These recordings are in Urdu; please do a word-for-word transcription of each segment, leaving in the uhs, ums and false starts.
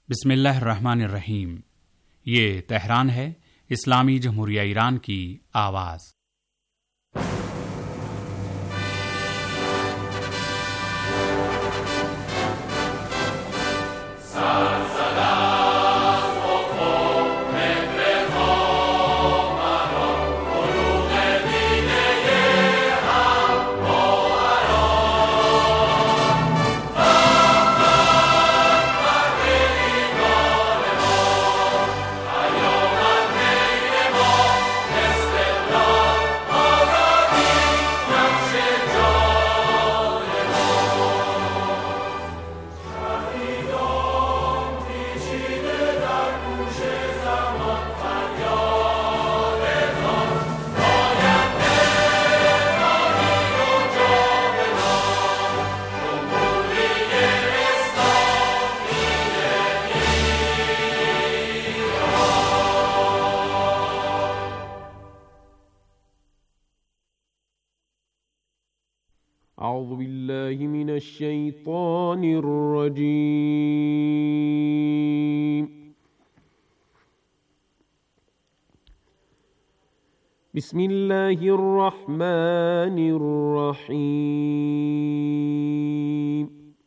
بسم اللہ الرحمن الرحیم۔ یہ تہران ہے، اسلامی جمہوریہ ایران کی آواز۔ اعوذ باللہ من الشیطان الرجیم۔ بسم اللہ الرحمن الرحیم۔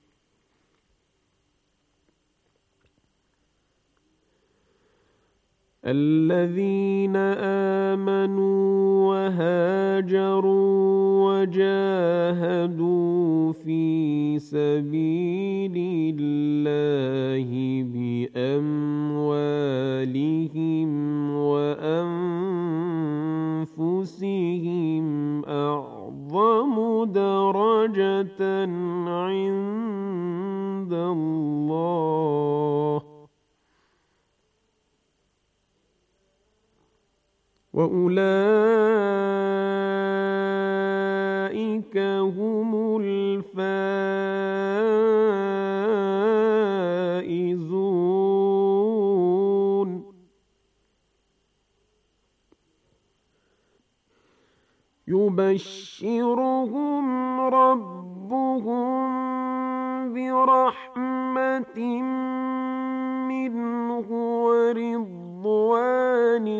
الذین آمنوا وهاجروا وجاهدوا في سبيل الله بأموالهم وأنفسهم أعظم درجة عند الله وَأُولَئِكَ هُمُ الْفَائِزُونَ۔ يُبَشِّرُهُمْ رَبُّهُمْ بِرَحْمَةٍ مِّنْهُ وَرِضْوَانٍ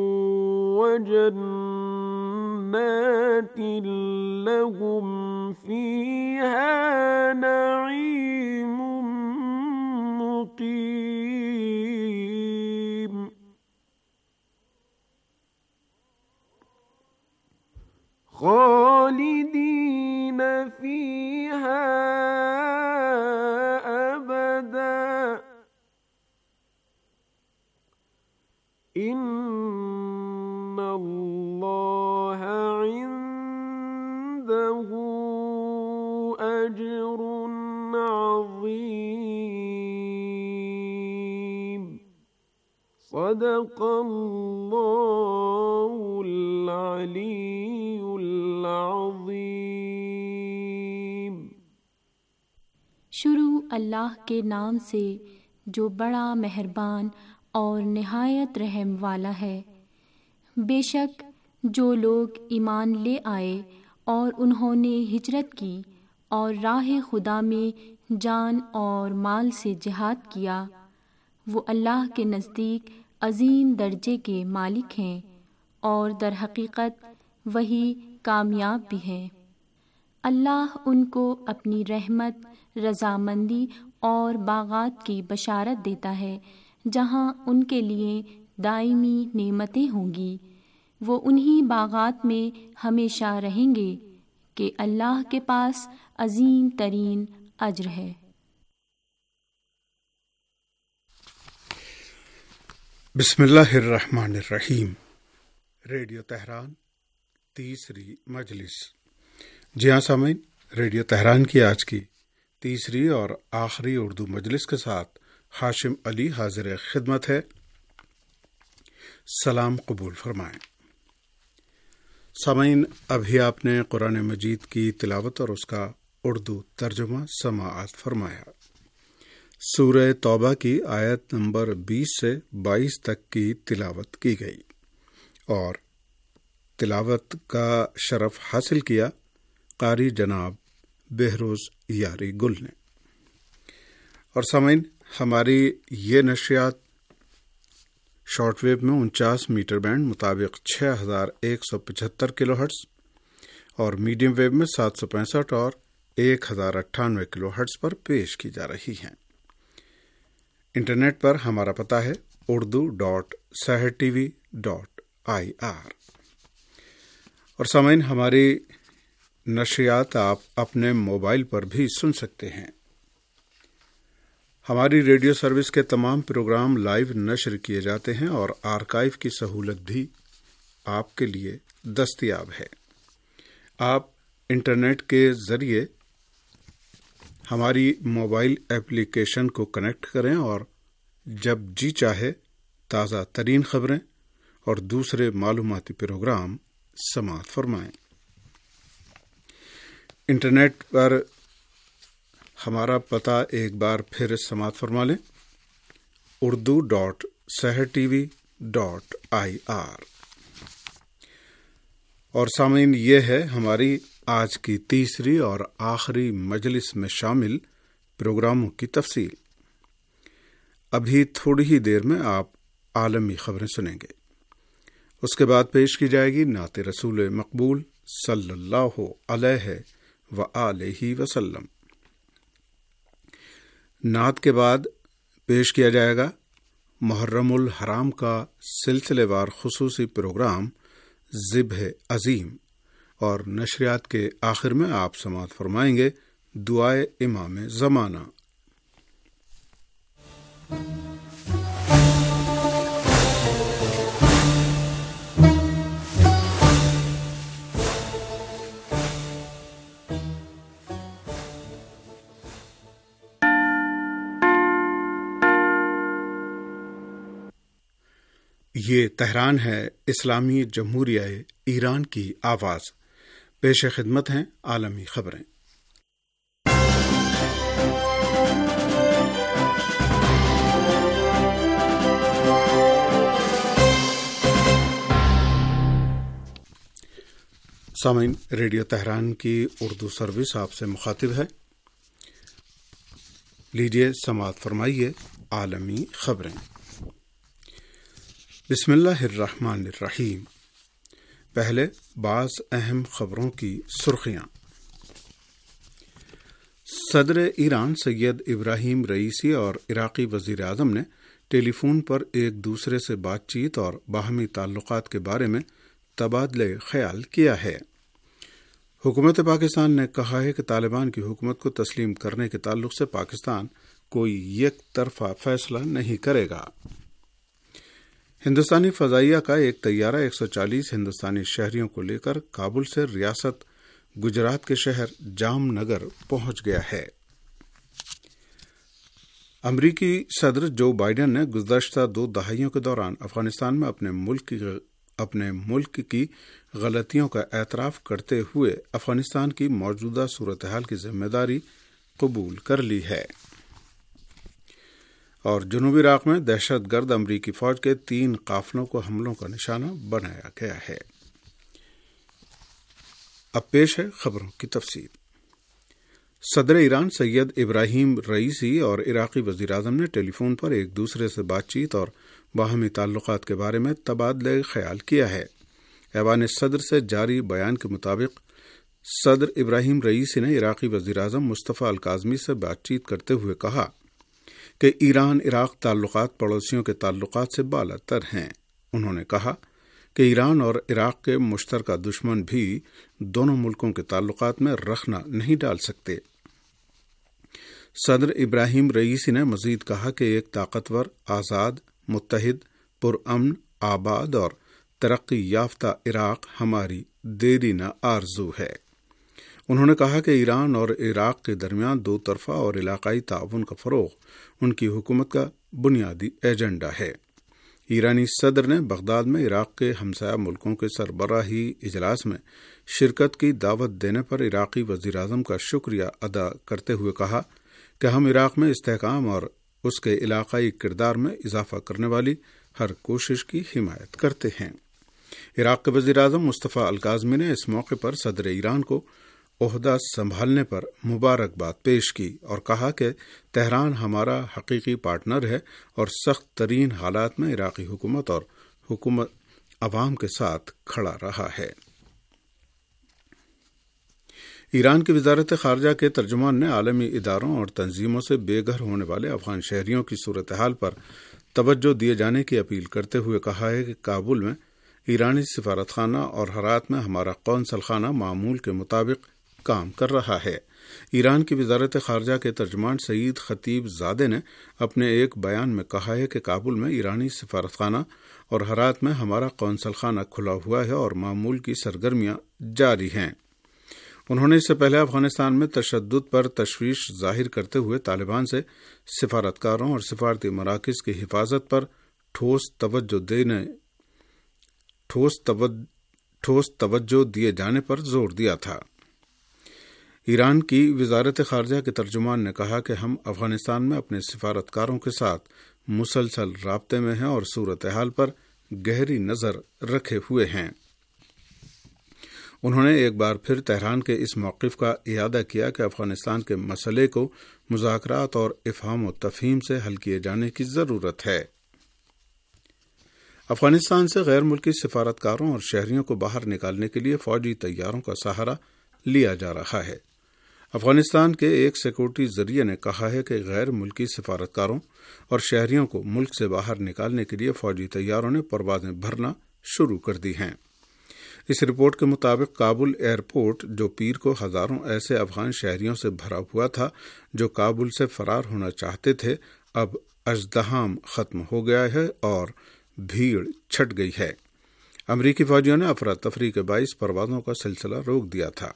وجنات لهم فيها نعيم مقيم۔ خالدين فيها أبدا۔ إن اللہ عنده اجر عظیم۔ صدق اللہ العلی العظیم۔ شروع اللہ کے نام سے جو بڑا مہربان اور نہایت رحم والا ہے۔ بے شک جو لوگ ایمان لے آئے اور انہوں نے ہجرت کی اور راہ خدا میں جان اور مال سے جہاد کیا، وہ اللہ کے نزدیک عظیم درجے کے مالک ہیں اور در حقیقت وہی کامیاب بھی ہیں۔ اللہ ان کو اپنی رحمت، رضامندی اور باغات کی بشارت دیتا ہے جہاں ان کے لیے دائمی نعمتیں ہوں گی۔ وہ انہی باغات میں ہمیشہ رہیں گے کہ اللہ کے پاس عظیم ترین اجر ہے۔ بسم اللہ الرحمن الرحیم۔ ریڈیو تہران تیسری مجلس۔ جی ہاں سامعین، ریڈیو تہران کی آج کی تیسری اور آخری اردو مجلس کے ساتھ ہاشم علی حاضر خدمت ہے۔ سلام قبول فرمائیں۔ سامعین، ابھی آپ نے قرآن مجید کی تلاوت اور اس کا اردو ترجمہ سماعت فرمایا۔ سورہ توبہ کی آیت نمبر بیس سے بائیس تک کی تلاوت کی گئی اور تلاوت کا شرف حاصل کیا قاری جناب بہروز یاری گل نے۔ اور سامعین، ہماری یہ نشریات شارٹ ویو میں انچاس میٹر بینڈ مطابق چھ ہزار ایک سو پچہتر کلو ہرٹز اور میڈیم ویو میں سات سو پینسٹھ اور ایک ہزار اٹھانوے کلو ہرٹز پر پیش کی جا رہی ہیں۔ انٹرنیٹ پر ہمارا پتہ ہے Urdu dot Sahar T V dot I R. اور سامعین، ہماری نشریات آپ اپنے موبائل پر بھی سن سکتے ہیں۔ ہماری ریڈیو سروس کے تمام پروگرام لائیو نشر کیے جاتے ہیں اور آرکائیو کی سہولت بھی آپ کے لیے دستیاب ہے۔ آپ انٹرنیٹ کے ذریعے ہماری موبائل ایپلیکیشن کو کنیکٹ کریں اور جب جی چاہے تازہ ترین خبریں اور دوسرے معلوماتی پروگرام سماعت فرمائیں۔ انٹرنیٹ پر ہمارا پتہ ایک بار پھر سماعت فرما لیں، Urdu dot Sahar T V dot I R. اور سامعین، یہ ہے ہماری آج کی تیسری اور آخری مجلس میں شامل پروگراموں کی تفصیل۔ ابھی تھوڑی ہی دیر میں آپ عالمی خبریں سنیں گے، اس کے بعد پیش کی جائے گی نعت رسول مقبول صلی اللہ علیہ وآلہ وسلم۔ نعت کے بعد پیش کیا جائے گا محرم الحرام کا سلسلے وار خصوصی پروگرام ذبح عظیم، اور نشریات کے آخر میں آپ سماعت فرمائیں گے دعائے امام زمانہ۔ یہ تہران ہے، اسلامی جمہوریہ ایران کی آواز۔ پیش خدمت ہیں عالمی خبریں۔ سامعین، ریڈیو تہران کی اردو سروس آپ سے مخاطب ہے۔ لیجیے سماعت فرمائیے عالمی خبریں۔ بسم اللہ الرحمن الرحیم۔ پہلے بعض اہم خبروں کی سرخیاں۔ صدر ایران سید ابراہیم رئیسی اور عراقی وزیر اعظم نے ٹیلی فون پر ایک دوسرے سے بات چیت اور باہمی تعلقات کے بارے میں تبادلہ خیال کیا ہے۔ حکومت پاکستان نے کہا ہے کہ طالبان کی حکومت کو تسلیم کرنے کے تعلق سے پاکستان کوئی یک طرفہ فیصلہ نہیں کرے گا۔ ہندوستانی فضائیہ کا ایک طیارہ ایک سو چالیس ہندوستانی شہریوں کو لے کر کابل سے ریاست گجرات کے شہر جام نگر پہنچ گیا ہے۔ امریکی صدر جو بائیڈن نے گزشتہ دو دہائیوں کے دوران افغانستان میں اپنے ملک کی اپنے ملک کی غلطیوں کا اعتراف کرتے ہوئے افغانستان کی موجودہ صورتحال کی ذمہ داری قبول کر لی ہے۔ اور جنوبی عراق میں دہشت گرد امریکی فوج کے تین قافلوں کو حملوں کا نشانہ بنایا گیا ہے۔ اب پیش ہے خبروں کی تفصیل۔ صدر ایران سید ابراہیم رئیسی اور عراقی وزیر اعظم نے ٹیلی فون پر ایک دوسرے سے بات چیت اور باہمی تعلقات کے بارے میں تبادلہ خیال کیا ہے۔ ایوان صدر سے جاری بیان کے مطابق صدر ابراہیم رئیسی نے عراقی وزیر اعظم مصطفیٰ الکاظمی سے بات چیت کرتے ہوئے کہا کہ ایران عراق تعلقات پڑوسیوں کے تعلقات سے بالا تر ہیں۔ انہوں نے کہا کہ ایران اور عراق کے مشترکہ دشمن بھی دونوں ملکوں کے تعلقات میں رخنہ نہیں ڈال سکتے۔ صدر ابراہیم رئیسی نے مزید کہا کہ ایک طاقتور، آزاد، متحد، پرامن، آباد اور ترقی یافتہ عراق ہماری دیرینہ آرزو ہے۔ انہوں نے کہا کہ ایران اور عراق کے درمیان دو طرفہ اور علاقائی تعاون کا فروغ ان کی حکومت کا بنیادی ایجنڈا ہے۔ ایرانی صدر نے بغداد میں عراق کے ہمسایہ ملکوں کے سربراہی اجلاس میں شرکت کی دعوت دینے پر عراقی وزیر اعظم کا شکریہ ادا کرتے ہوئے کہا کہ ہم عراق میں استحکام اور اس کے علاقائی کردار میں اضافہ کرنے والی ہر کوشش کی حمایت کرتے ہیں۔ عراق کے وزیر اعظم مصطفیٰ الکاظمی نے اس موقع پر صدر ایران کو عہدہ سنبھالنے پر مبارکباد پیش کی اور کہا کہ تہران ہمارا حقیقی پارٹنر ہے اور سخت ترین حالات میں عراقی حکومت اور حکومت عوام کے ساتھ کھڑا رہا ہے۔ ایران کی وزارت خارجہ کے ترجمان نے عالمی اداروں اور تنظیموں سے بے گھر ہونے والے افغان شہریوں کی صورتحال پر توجہ دیے جانے کی اپیل کرتے ہوئے کہا ہے کہ کابل میں ایرانی سفارت خانہ اور ہرات میں ہمارا قونصل خانہ معمول کے مطابق کام کر رہا ہے۔ ایران کی وزارت خارجہ کے ترجمان سعید خطیب زادے نے اپنے ایک بیان میں کہا ہے کہ کابل میں ایرانی سفارت خانہ اور ہرات میں ہمارا قونصل خانہ کھلا ہوا ہے اور معمول کی سرگرمیاں جاری ہیں۔ انہوں نے اس سے پہلے افغانستان میں تشدد پر تشویش ظاہر کرتے ہوئے طالبان سے سفارتکاروں اور سفارتی مراکز کی حفاظت پر ٹھوس توجہ دینے ٹھوس توجہ ٹھوس توجہ دیے جانے پر زور دیا تھا۔ ایران کی وزارت خارجہ کے ترجمان نے کہا کہ ہم افغانستان میں اپنے سفارتکاروں کے ساتھ مسلسل رابطے میں ہیں اور صورتحال پر گہری نظر رکھے ہوئے ہیں۔ انہوں نے ایک بار پھر تہران کے اس موقف کا اعادہ کیا کہ افغانستان کے مسئلے کو مذاکرات اور افہام و تفہیم سے حل کیے جانے کی ضرورت ہے۔ افغانستان سے غیر ملکی سفارتکاروں اور شہریوں کو باہر نکالنے کے لیے فوجی طیاروں کا سہارا لیا جا رہا ہے۔ افغانستان کے ایک سیکورٹی ذریعے نے کہا ہے کہ غیر ملکی سفارتکاروں اور شہریوں کو ملک سے باہر نکالنے کے لیے فوجی طیاروں نے پروازیں بھرنا شروع کر دی ہیں۔ اس رپورٹ کے مطابق کابل ایئرپورٹ جو پیر کو ہزاروں ایسے افغان شہریوں سے بھرا ہوا تھا جو کابل سے فرار ہونا چاہتے تھے، اب ازدحام ختم ہو گیا ہے اور بھیڑ چھٹ گئی ہے۔ امریکی فوجیوں نے افراتفری کے باعث پروازوں کا سلسلہ روک دیا تھا۔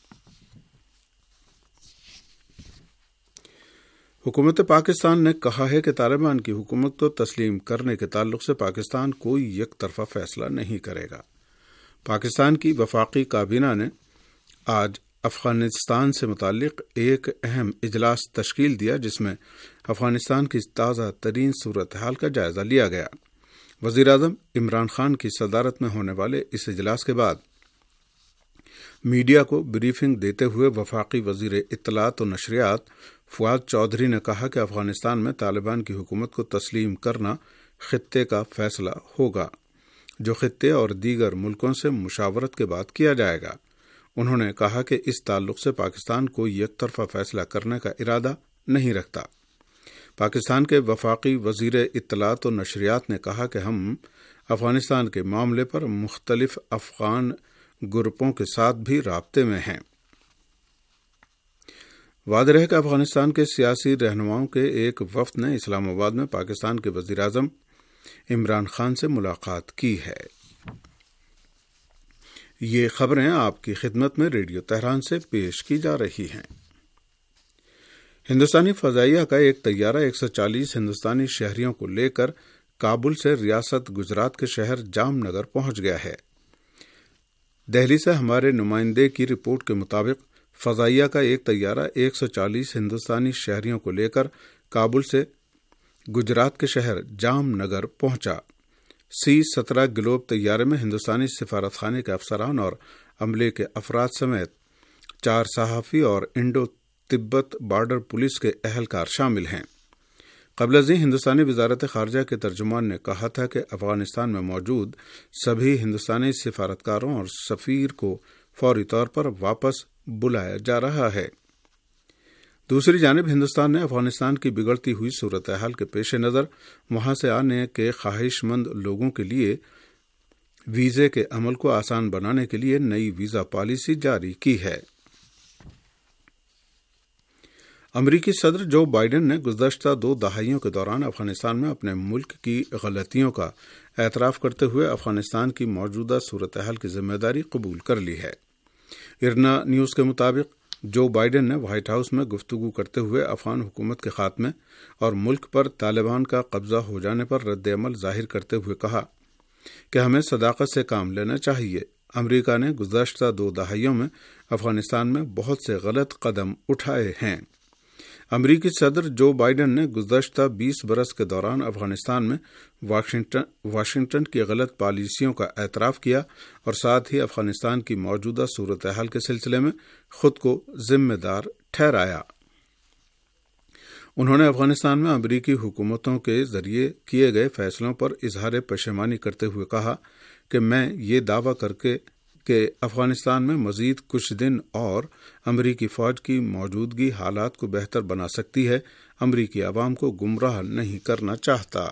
حکومت پاکستان نے کہا ہے کہ طالبان کی حکومت کو تسلیم کرنے کے تعلق سے پاکستان کوئی یک طرفہ فیصلہ نہیں کرے گا۔ پاکستان کی وفاقی کابینہ نے آج افغانستان سے متعلق ایک اہم اجلاس تشکیل دیا جس میں افغانستان کی تازہ ترین صورتحال کا جائزہ لیا گیا۔ وزیر اعظم عمران خان کی صدارت میں ہونے والے اس اجلاس کے بعد میڈیا کو بریفنگ دیتے ہوئے وفاقی وزیر اطلاعات و نشریات فواد چودھری نے کہا کہ افغانستان میں طالبان کی حکومت کو تسلیم کرنا خطے کا فیصلہ ہوگا جو خطے اور دیگر ملکوں سے مشاورت کے بعد کیا جائے گا۔ انہوں نے کہا کہ اس تعلق سے پاکستان کوئی یک طرفہ فیصلہ کرنے کا ارادہ نہیں رکھتا۔ پاکستان کے وفاقی وزیر اطلاعات و نشریات نے کہا کہ ہم افغانستان کے معاملے پر مختلف افغان گروپوں کے ساتھ بھی رابطے میں ہیں۔ واضح ہے کہ افغانستان کے سیاسی رہنماؤں کے ایک وفد نے اسلام آباد میں پاکستان کے وزیر اعظم عمران خان سے ملاقات کی ہے۔ یہ خبریں آپ کی خدمت میں ریڈیو تہران سے پیش کی جا رہی ہیں۔ ہندوستانی فضائیہ کا ایک طیارہ ایک سو چالیس ہندوستانی شہریوں کو لے کر کابل سے ریاست گجرات کے شہر جام نگر پہنچ گیا ہے۔ دہلی سے ہمارے نمائندے کی رپورٹ کے مطابق فضائیہ کا ایک طیارہ ایک سو چالیس ہندوستانی شہریوں کو لے کر کابل سے گجرات کے شہر جام نگر پہنچا۔ سی سترہ گلوب طیارے میں ہندوستانی سفارت خانے کے افسران اور عملے کے افراد سمیت چار صحافی اور انڈو تبت بارڈر پولیس کے اہلکار شامل ہیں۔ قبل ازیں ہندوستانی وزارت خارجہ کے ترجمان نے کہا تھا کہ افغانستان میں موجود سبھی ہندوستانی سفارتکاروں اور سفیر کو فوری طور پر واپس بلایا جا رہا ہے۔ دوسری جانب ہندوستان نے افغانستان کی بگڑتی ہوئی صورتحال کے پیش نظر وہاں سے آنے کے خواہش مند لوگوں کے لیے ویزے کے عمل کو آسان بنانے کے لیے نئی ویزا پالیسی جاری کی ہے۔ امریکی صدر جو بائیڈن نے گزشتہ دو دہائیوں کے دوران افغانستان میں اپنے ملک کی غلطیوں کا اعتراف کرتے ہوئے افغانستان کی موجودہ صورتحال کی ذمہ داری قبول کر لی ہے۔ ارنا نیوز کے مطابق جو بائیڈن نے وائٹ ہاؤس میں گفتگو کرتے ہوئے افغان حکومت کے خاتمے اور ملک پر طالبان کا قبضہ ہو جانے پر رد عمل ظاہر کرتے ہوئے کہا کہ ہمیں صداقت سے کام لینا چاہیے۔ امریکہ نے گزشتہ دو دہائیوں میں افغانستان میں بہت سے غلط قدم اٹھائے ہیں۔ امریکی صدر جو بائیڈن نے گزشتہ بیس برس کے دوران افغانستان میں واشنگٹن واشنگٹن کی غلط پالیسیوں کا اعتراف کیا اور ساتھ ہی افغانستان کی موجودہ صورتحال کے سلسلے میں خود کو ذمہ دار ٹھہرایا۔ انہوں نے افغانستان میں امریکی حکومتوں کے ذریعے کیے گئے فیصلوں پر اظہار پشیمانی کرتے ہوئے کہا کہ میں یہ دعویٰ کر کے کہ افغانستان میں مزید کچھ دن اور امریکی فوج کی موجودگی حالات کو بہتر بنا سکتی ہے، امریکی عوام کو گمراہ نہیں کرنا چاہتا۔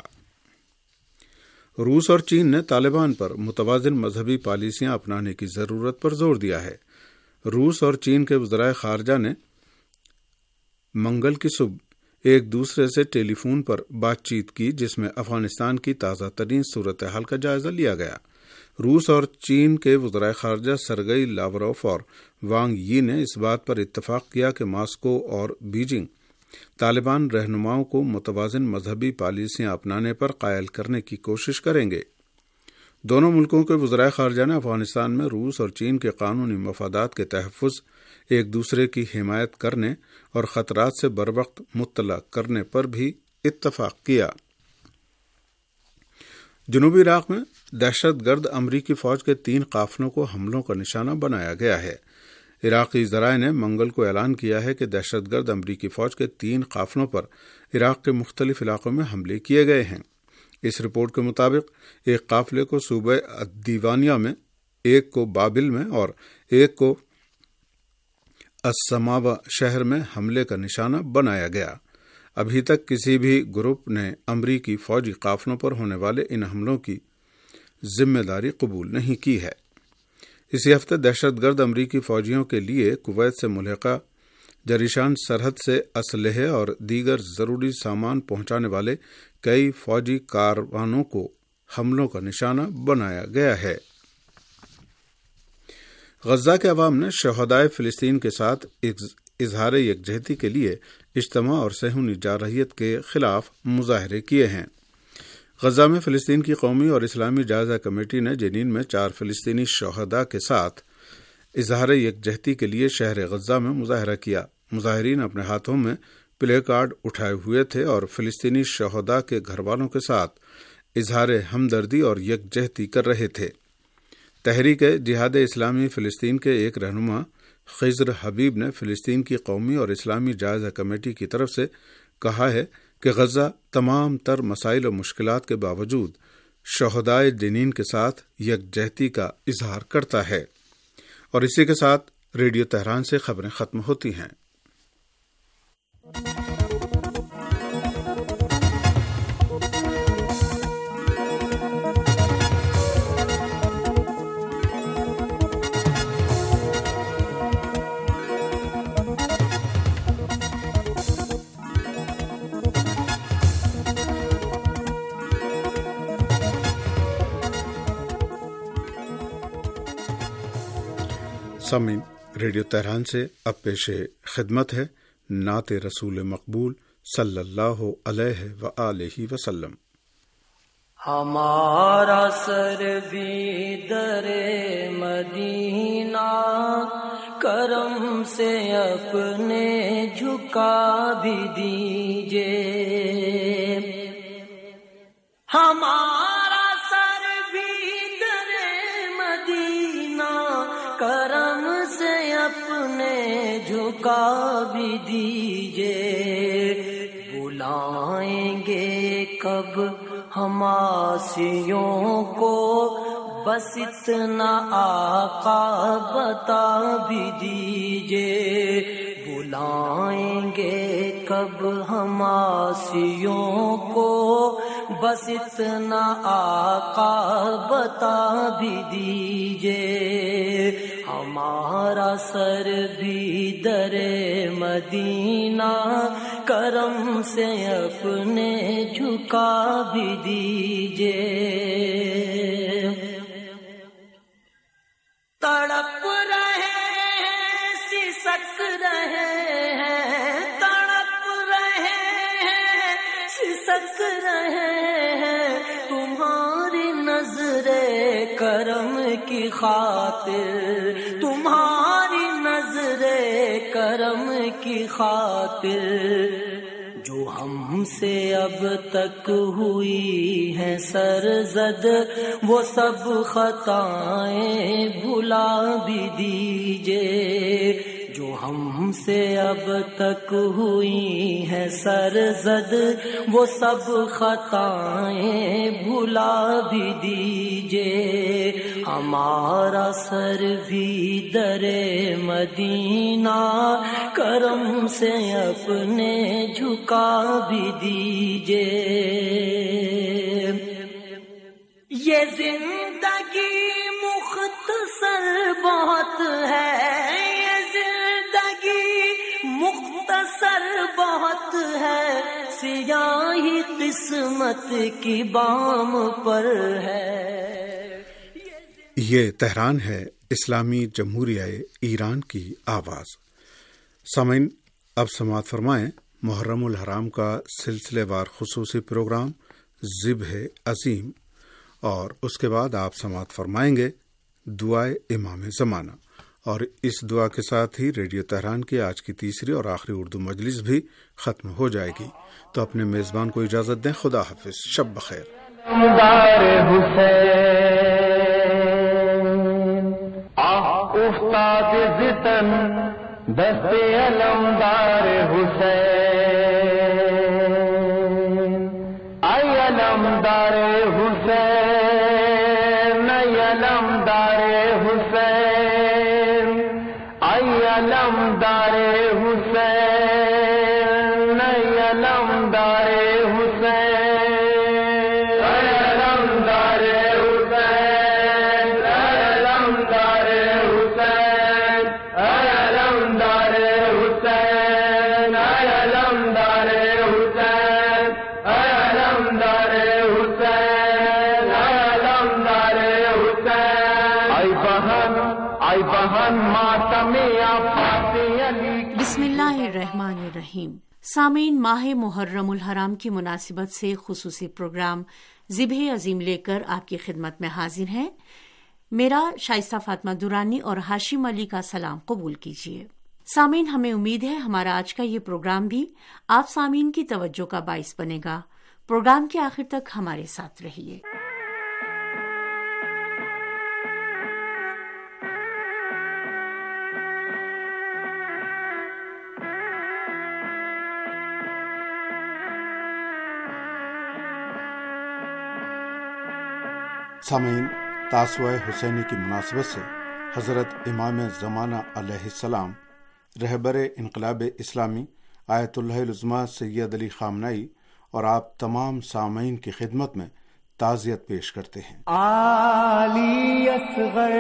روس اور چین نے طالبان پر متوازن مذہبی پالیسیاں اپنانے کی ضرورت پر زور دیا ہے۔ روس اور چین کے وزرائے خارجہ نے منگل کی صبح ایک دوسرے سے ٹیلی فون پر بات چیت کی، جس میں افغانستان کی تازہ ترین صورتحال کا جائزہ لیا گیا۔ روس اور چین کے وزرائے خارجہ سرگئی لاوروف اور وانگ یی نے اس بات پر اتفاق کیا کہ ماسکو اور بیجنگ طالبان رہنماؤں کو متوازن مذہبی پالیسیاں اپنانے پر قائل کرنے کی کوشش کریں گے۔ دونوں ملکوں کے وزرائے خارجہ نے افغانستان میں روس اور چین کے قانونی مفادات کے تحفظ، ایک دوسرے کی حمایت کرنے اور خطرات سے بروقت مطلع کرنے پر بھی اتفاق کیا۔ جنوبی عراق میں دہشت گرد امریکی فوج کے تین قافلوں کو حملوں کا نشانہ بنایا گیا ہے۔ عراقی ذرائع نے منگل کو اعلان کیا ہے کہ دہشت گرد امریکی فوج کے تین قافلوں پر عراق کے مختلف علاقوں میں حملے کیے گئے ہیں۔ اس رپورٹ کے مطابق ایک قافلے کو صوبہ الدیوانیہ میں، ایک کو بابل میں اور ایک کو السماوہ شہر میں حملے کا نشانہ بنایا گیا۔ ابھی تک کسی بھی گروپ نے امریکی فوجی قافلوں پر ہونے والے ان حملوں کی ذمہ داری قبول نہیں کی ہے۔ اسی ہفتے دہشت گرد امریکی فوجیوں کے لیے کویت سے ملحقہ جریشان سرحد سے اسلحے اور دیگر ضروری سامان پہنچانے والے کئی فوجی کاروانوں کو حملوں کا نشانہ بنایا گیا ہے۔ غزہ کے عوام نے شہدائے فلسطین کے ساتھ اظہار یکجہتی کے لیے اجتماع اور صہیونی جارحیت کے خلاف مظاہرے کیے ہیں۔ غزہ میں فلسطین کی قومی اور اسلامی جائزہ کمیٹی نے جنین میں چار فلسطینی شہداء کے ساتھ اظہار یکجہتی کے لیے شہر غزہ میں مظاہرہ کیا۔ مظاہرین اپنے ہاتھوں میں پلے کارڈ اٹھائے ہوئے تھے اور فلسطینی شہداء کے گھر والوں کے ساتھ اظہار ہمدردی اور یکجہتی کر رہے تھے۔ تحریک جہاد اسلامی فلسطین کے ایک رہنما خضر حبیب نے فلسطین کی قومی اور اسلامی جائزہ کمیٹی کی طرف سے کہا ہے کہ غزہ تمام تر مسائل و مشکلات کے باوجود شہدائے جنین کے ساتھ یکجہتی کا اظہار کرتا ہے۔ اور اسی کے ساتھ ریڈیو تہران سے خبریں ختم ہوتی ہیں۔ سامعین، ریڈیو تہران سے اب پیش خدمت ہے نعت رسول مقبول صلی اللہ علیہ وآلہ وسلم۔ ہمارا سر بھی در مدینہ کرم سے اپنے جھکا بھی دیجئے، ہمارا سر بھی در مدینہ کرم سے اپنے جھکا بھی دیجئے، بلائیں گے کب ہم آسیوں کو بس اتنا آقا بتا بھی دیجئے، بلائیں گے کب ہم آسیوں کو بس اتنا آقا بتا بھی دیجئے، ہمارا سر بھی در مدینہ کرم سے اپنے جھکا بھی دیجئے، تڑپ رہے ہیں سسک رہے ہیں، تڑپ رہے ہیں سسک رہے ہیں، تمہاری نظر کرم کی خاطر، تمہاری نظر کرم کی خاطر جو ہم سے اب تک ہوئی ہیں سرزد، وہ سب خطائیں بھلا بھی دیجئے۔ جو ہم سے اب تک ہوئی ہیں سرزد، وہ سب خطائیں بھلا بھی دیجئے۔ ہمارا سر بھی در مدینہ کرم سے اپنے جھکا بھی دیجئے۔ یہ زندگی مختصر بہت ہے، مختصر بہت ہے، سیاہی قسمت کی بام پر ہے۔ یہ تہران ہے، اسلامی جمہوریہ ایران کی آواز۔ سامعین، اب سماعت فرمائیں محرم الحرام کا سلسلے وار خصوصی پروگرام ذبح عظیم، اور اس کے بعد آپ سماعت فرمائیں گے دعائے امام زمانہ، اور اس دعا کے ساتھ ہی ریڈیو تہران کی آج کی تیسری اور آخری اردو مجلس بھی ختم ہو جائے گی۔ تو اپنے میزبان کو اجازت دیں، خدا حافظ، شب بخیر۔ استاد زتن دست علمدار حسین، اے علمدار حسین، اے علمدار حسین، اے علمدار حسین، اے علمدار حسین، اے علمدار حسین، اے علمدار حسین، اے علمدار حسین، اے علمدار حسین، اے علمدار حسین، اے علمدار حسین، اے بہن، اے بہن ماتم آفاتی علی۔ بسم اللہ الرحمن الرحیم۔ سامعین، ماہ محرم الحرام کی مناسبت سے خصوصی پروگرام ذبح عظیم لے کر آپ کی خدمت میں حاضر ہیں۔ میرا شائستہ فاطمہ دورانی اور ہاشم علی کا سلام قبول کیجیے۔ سامعین، ہمیں امید ہے ہمارا آج کا یہ پروگرام بھی آپ سامعین کی توجہ کا باعث بنے گا۔ پروگرام کے آخر تک ہمارے ساتھ رہیے۔ سامعین، تاسوع حسینی کی مناسبت سے حضرت امام زمانہ علیہ السلام رہبر انقلاب اسلامی آیت اللہ العظمیٰ سید علی خامنئی اور آپ تمام سامعین کی خدمت میں تعزیت پیش کرتے ہیں۔ علی اصغر،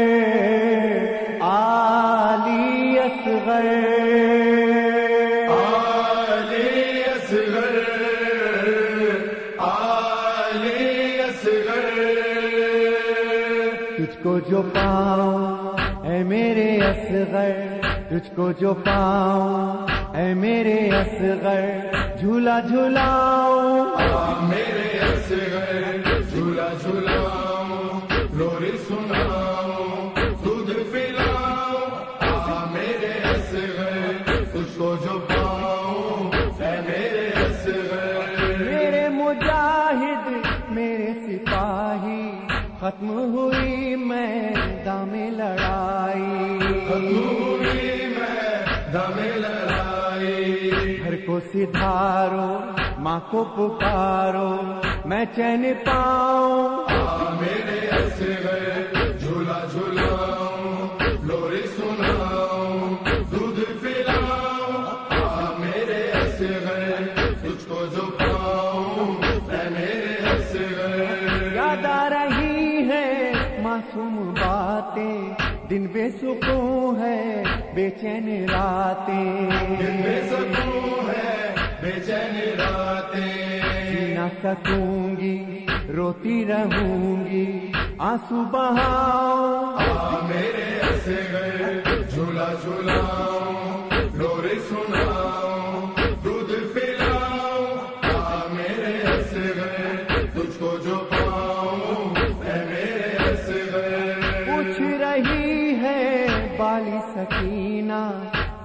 علی اصغر، علی اصغر، علی اصغر، تجھ کو جو پاؤں اے میرے اصغر، تجھ کو جو پاؤں اے میرے اصغر، جھولا جھولاؤں میرے اصغر، جھولا جھولاؤں، لوری سناؤں، دودھ پلاؤں میرے اصغر، تجھ کو جو پاؤں اے میرے اصغر، میرے مجاہد میرے سپاہی، ختم ہوئی میدان میں لڑائی، ختم ہوئی میدان میں لڑائی، گھر کو سدھارو، ماں کو پکارو، میں چین پاؤں میرے اصغر، جھولا جھولاؤں، لوری سناؤں، دودھ پلاؤں میرے اصغر، تجھ کو جو پاؤں اے میرے اصغر، یاد آ رہی ہے معصوم باتیں، دن بے سکون ہے بے چین راتیں، دن بے سکون ہے بے چین راتیں، جی نہ سکوں گی روتی رہوں گی، آنسو بہاؤں میرے اصغر، جھولا جھولاؤں، لوری سناؤں، دودھ پلاؤں میرے اصغر، تجھ کو جو پاؤں اے میرے اصغر، پوچھ رہی ہے بالی سکینہ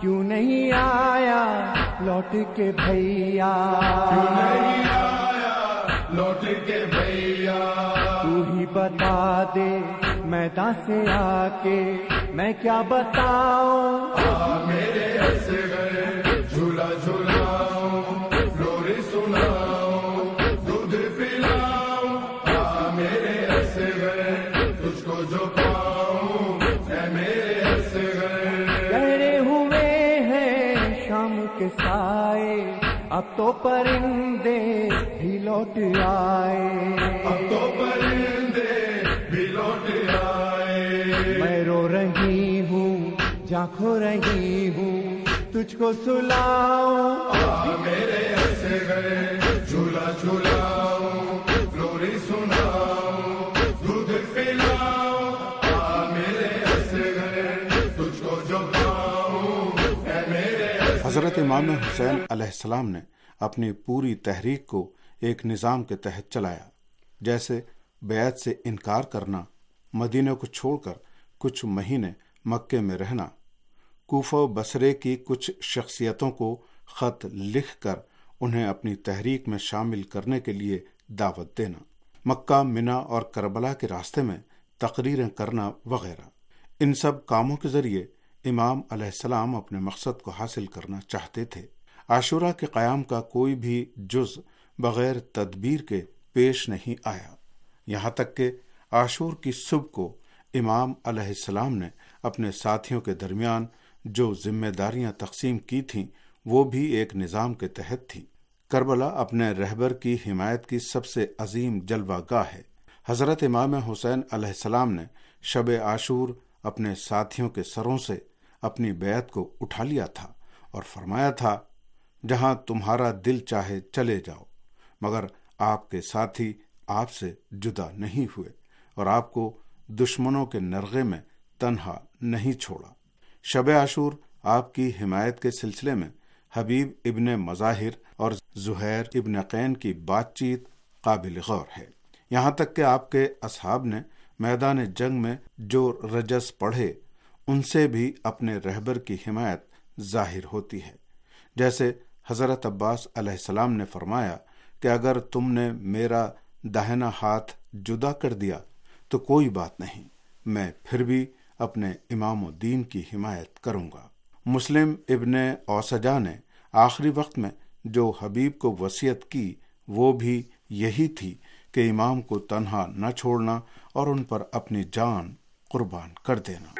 کیوں نہیں آیا لوٹ کے بھیا، کیوں نہیں آیا لوٹ کے بھیا، تو ہی بتا دے میدان سے آ کے میں کیا بتاؤں، آ میرے اصغر جھولا جھولاؤں، لوری سناؤں، دودھ پلاؤں، آ میرے اصغر تجھ کو جو پاؤں، اے میرے اصغر۔ گہرے ہوئے ہیں شام کے سائے، اب تو پرندے بھی لوٹ آئے، اب تو پرندے بھی لوٹ آئے، میں رو رہی ہوں جاں کھو رہی ہوں تجھ کو سلاؤں، آ میرے اصغر جھولا جھولاؤں، لوری سناؤں، دودھ پلاؤں، آ میرے اصغر تجھ کو جو پاؤں، اے میرے اصغر۔ حضرت امام حسین علیہ السلام نے اپنی پوری تحریک کو ایک نظام کے تحت چلایا، جیسے بیعت سے انکار کرنا، مدینہ کو چھوڑ کر کچھ مہینے مکے میں رہنا، کوفہ و بصرے کی کچھ شخصیتوں کو خط لکھ کر انہیں اپنی تحریک میں شامل کرنے کے لیے دعوت دینا، مکہ، منا اور کربلا کے راستے میں تقریریں کرنا وغیرہ۔ ان سب کاموں کے ذریعے امام علیہ السلام اپنے مقصد کو حاصل کرنا چاہتے تھے۔ عاشورہ کے قیام کا کوئی بھی جز بغیر تدبیر کے پیش نہیں آیا، یہاں تک کہ عاشور کی صبح کو امام علیہ السلام نے اپنے ساتھیوں کے درمیان جو ذمہ داریاں تقسیم کی تھیں وہ بھی ایک نظام کے تحت تھی۔ کربلا اپنے رہبر کی حمایت کی سب سے عظیم جلوہ گاہ ہے۔ حضرت امام حسین علیہ السلام نے شب عاشور اپنے ساتھیوں کے سروں سے اپنی بیعت کو اٹھا لیا تھا اور فرمایا تھا، جہاں تمہارا دل چاہے چلے جاؤ، مگر آپ کے ساتھی آپ سے جدا نہیں ہوئے اور آپ کو دشمنوں کے نرغے میں تنہا نہیں چھوڑا۔ شب عاشور آپ کی حمایت کے سلسلے میں حبیب ابن مظاہر اور زہیر ابن قین کی بات چیت قابل غور ہے، یہاں تک کہ آپ کے اصحاب نے میدان جنگ میں جو رجس پڑھے ان سے بھی اپنے رہبر کی حمایت ظاہر ہوتی ہے، جیسے حضرت عباس علیہ السلام نے فرمایا کہ اگر تم نے میرا داہنا ہاتھ جدا کر دیا تو کوئی بات نہیں، میں پھر بھی اپنے امام الدین کی حمایت کروں گا۔ مسلم ابن اوسجا نے آخری وقت میں جو حبیب کو وصیت کی وہ بھی یہی تھی کہ امام کو تنہا نہ چھوڑنا اور ان پر اپنی جان قربان کر دینا۔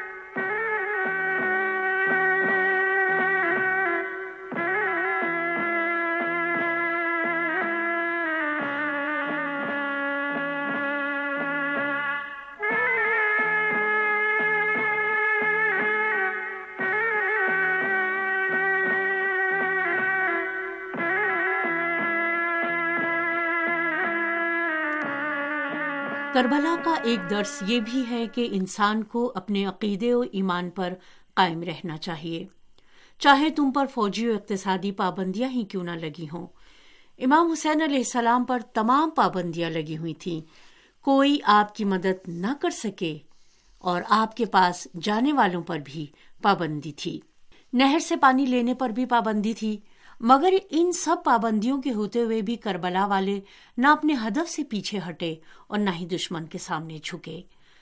کربلا کا ایک درس یہ بھی ہے کہ انسان کو اپنے عقیدے و ایمان پر قائم رہنا چاہیے، چاہے تم پر فوجی و اقتصادی پابندیاں ہی کیوں نہ لگی ہوں۔ امام حسین علیہ السلام پر تمام پابندیاں لگی ہوئی تھیں، کوئی آپ کی مدد نہ کر سکے، اور آپ کے پاس جانے والوں پر بھی پابندی تھی، نہر سے پانی لینے پر بھی پابندی تھی، مگر ان سب پابندیوں کے ہوتے ہوئے بھی کربلا والے نہ اپنے ہدف سے پیچھے ہٹے اور نہ ہی دشمن کے سامنے جھکے۔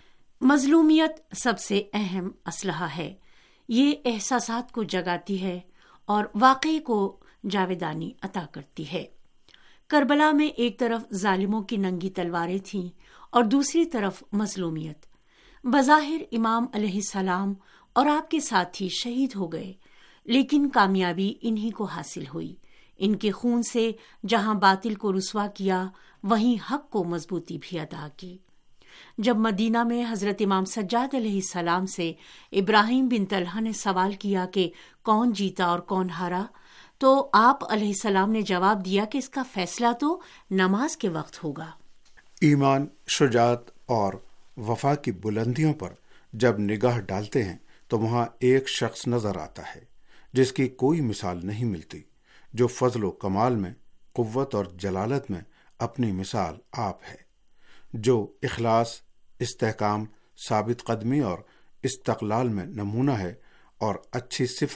مظلومیت سب سے اہم اسلحہ ہے، یہ احساسات کو جگاتی ہے اور واقعے کو جاویدانی عطا کرتی ہے۔ کربلا میں ایک طرف ظالموں کی ننگی تلواریں تھیں اور دوسری طرف مظلومیت۔ بظاہر امام علیہ السلام اور آپ کے ساتھی شہید ہو گئے، لیکن کامیابی انہی کو حاصل ہوئی۔ ان کے خون سے جہاں باطل کو رسوا کیا، وہیں حق کو مضبوطی بھی عطا کی۔ جب مدینہ میں حضرت امام سجاد علیہ السلام سے ابراہیم بن طلحہ نے سوال کیا کہ کون جیتا اور کون ہارا، تو آپ علیہ السلام نے جواب دیا کہ اس کا فیصلہ تو نماز کے وقت ہوگا۔ ایمان، شجاعت اور وفا کی بلندیوں پر جب نگاہ ڈالتے ہیں تو وہاں ایک شخص نظر آتا ہے جس کی کوئی مثال نہیں ملتی، جو فضل و کمال میں، قوت اور جلالت میں اپنی مثال آپ ہے، جو اخلاص، استحکام، ثابت قدمی اور استقلال میں نمونہ ہے اور اچھی صفت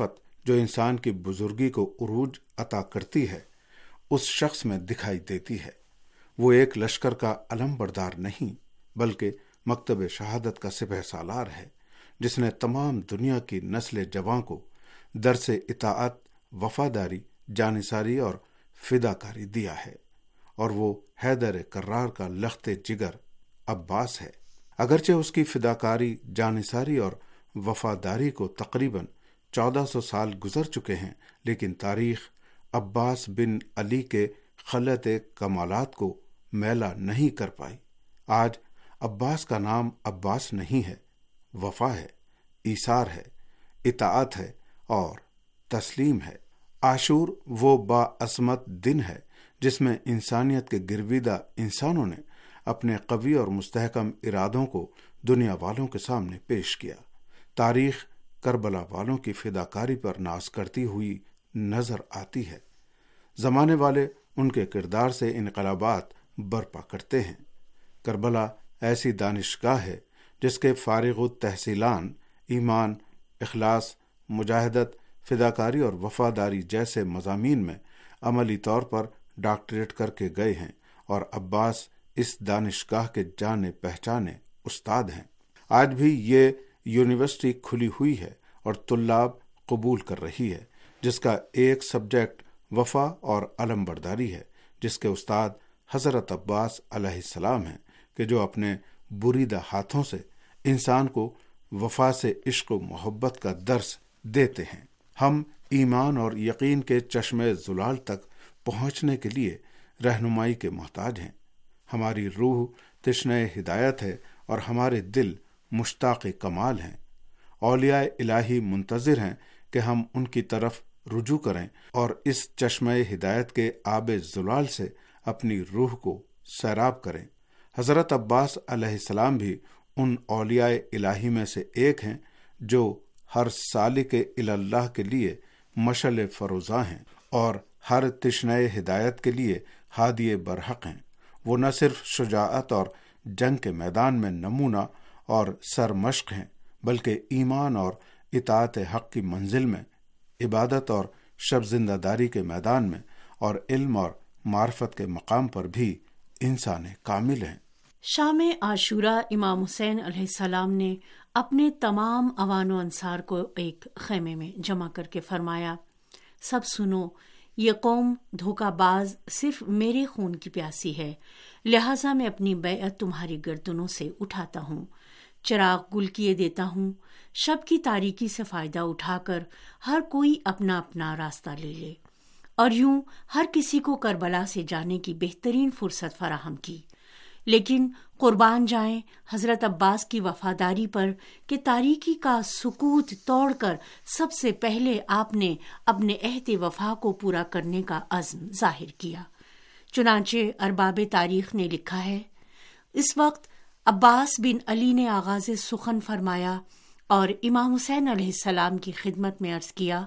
جو انسان کی بزرگی کو عروج عطا کرتی ہے اس شخص میں دکھائی دیتی ہے۔ وہ ایک لشکر کا علم بردار نہیں بلکہ مکتب شہادت کا سپہ سالار ہے، جس نے تمام دنیا کی نسل جواں کو درس اطاعت، وفاداری، جانثاری اور فداکاری دیا ہے، اور وہ حیدر کرار کا لخت جگر عباس ہے۔ اگرچہ اس کی فداکاری، جانثاری اور وفاداری کو تقریباً چودہ سو سال گزر چکے ہیں، لیکن تاریخ عباس بن علی کے خلت کمالات کو میلا نہیں کر پائی۔ آج عباس کا نام عباس نہیں ہے، وفا ہے، ایثار ہے، اطاعت ہے اور تسلیم ہے۔ عاشور وہ باعظمت دن ہے جس میں انسانیت کے گرویدہ انسانوں نے اپنے قوی اور مستحکم ارادوں کو دنیا والوں کے سامنے پیش کیا۔ تاریخ کربلا والوں کی فداکاری پر ناز کرتی ہوئی نظر آتی ہے۔ زمانے والے ان کے کردار سے انقلابات برپا کرتے ہیں۔ کربلا ایسی دانشگاہ ہے جس کے فارغ التحصیلان ایمان، اخلاص، مجاہدت، فداکاری اور وفاداری جیسے مضامین میں عملی طور پر ڈاکٹریٹ کر کے گئے ہیں، اور عباس اس دانشگاہ کے جانے پہچانے استاد ہیں۔ آج بھی یہ یونیورسٹی کھلی ہوئی ہے اور طلاب قبول کر رہی ہے، جس کا ایک سبجیکٹ وفا اور علم برداری ہے، جس کے استاد حضرت عباس علیہ السلام ہیں، کہ جو اپنے بریدہ ہاتھوں سے انسان کو وفا سے عشق و محبت کا درس دیتے ہیں۔ ہم ایمان اور یقین کے چشمے زلال تک پہنچنے کے لیے رہنمائی کے محتاج ہیں۔ ہماری روح تشنہ ہدایت ہے اور ہمارے دل مشتاق کمال ہیں۔ اولیاء الہی منتظر ہیں کہ ہم ان کی طرف رجوع کریں اور اس چشمہ ہدایت کے آب زلال سے اپنی روح کو سیراب کریں۔ حضرت عباس علیہ السلام بھی ان اولیاء الہی میں سے ایک ہیں جو ہر سالک اللہ کے لیے مشعل فروزاں ہیں اور ہر تشنہ ہدایت کے لیے ہادی برحق ہیں۔ وہ نہ صرف شجاعت اور جنگ کے میدان میں نمونہ اور سرمشق ہیں، بلکہ ایمان اور اطاعت حق کی منزل میں، عبادت اور شب زندہ داری کے میدان میں، اور علم اور معرفت کے مقام پر بھی انسان کامل ہیں۔ شام عاشورہ امام حسین علیہ السلام نے اپنے تمام اوان و انصار کو ایک خیمے میں جمع کر کے فرمایا، سب سنو، یہ قوم دھوکہ باز صرف میرے خون کی پیاسی ہے، لہٰذا میں اپنی بیعت تمہاری گردنوں سے اٹھاتا ہوں، چراغ گل کیے دیتا ہوں، شب کی تاریکی سے فائدہ اٹھا کر ہر کوئی اپنا اپنا راستہ لے لے، اور یوں ہر کسی کو کربلا سے جانے کی بہترین فرصت فراہم کی۔ لیکن قربان جائیں حضرت عباس کی وفاداری پر کہ تاریکی کا سکوت توڑ کر سب سے پہلے آپ نے اپنے عہد وفا کو پورا کرنے کا عزم ظاہر کیا۔ چنانچہ ارباب تاریخ نے لکھا ہے، اس وقت عباس بن علی نے آغاز سخن فرمایا اور امام حسین علیہ السلام کی خدمت میں عرض کیا،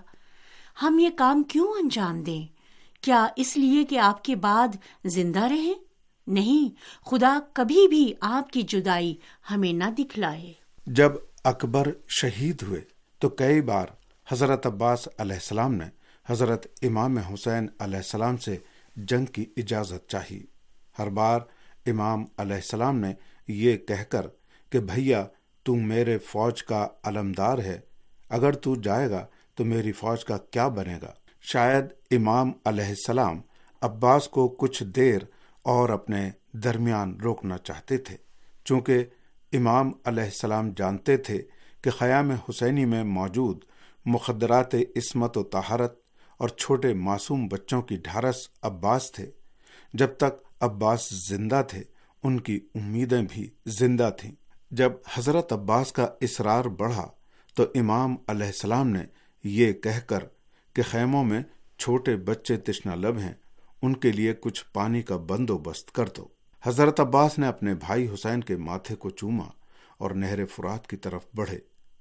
ہم یہ کام کیوں انجام دیں؟ کیا اس لیے کہ آپ کے بعد زندہ رہیں؟ نہیں، خدا کبھی بھی آپ کی جدائی ہمیں نہ دکھلائے۔ جب اکبر شہید ہوئے تو کئی بار حضرت عباس علیہ السلام نے حضرت امام حسین علیہ السلام سے جنگ کی اجازت چاہی۔ ہر بار امام علیہ السلام نے یہ کہہ کر کہ بھیا تو میرے فوج کا علمدار ہے، اگر تو جائے گا تو میری فوج کا کیا بنے گا؟ شاید امام علیہ السلام عباس کو کچھ دیر اور اپنے درمیان روکنا چاہتے تھے، چونکہ امام علیہ السلام جانتے تھے کہ خیام حسینی میں موجود مخدرات عصمت و طہارت اور چھوٹے معصوم بچوں کی ڈھارس عباس تھے۔ جب تک عباس زندہ تھے ان کی امیدیں بھی زندہ تھیں۔ جب حضرت عباس کا اصرار بڑھا تو امام علیہ السلام نے یہ کہہ کر کہ خیموں میں چھوٹے بچے تشنہ لب ہیں، ان کے لیے کچھ پانی کا بندوبست کر دو۔ حضرت عباس نے اپنے بھائی حسین کے ماتھے کو چوما اور نہر فرات کی طرف بڑھے۔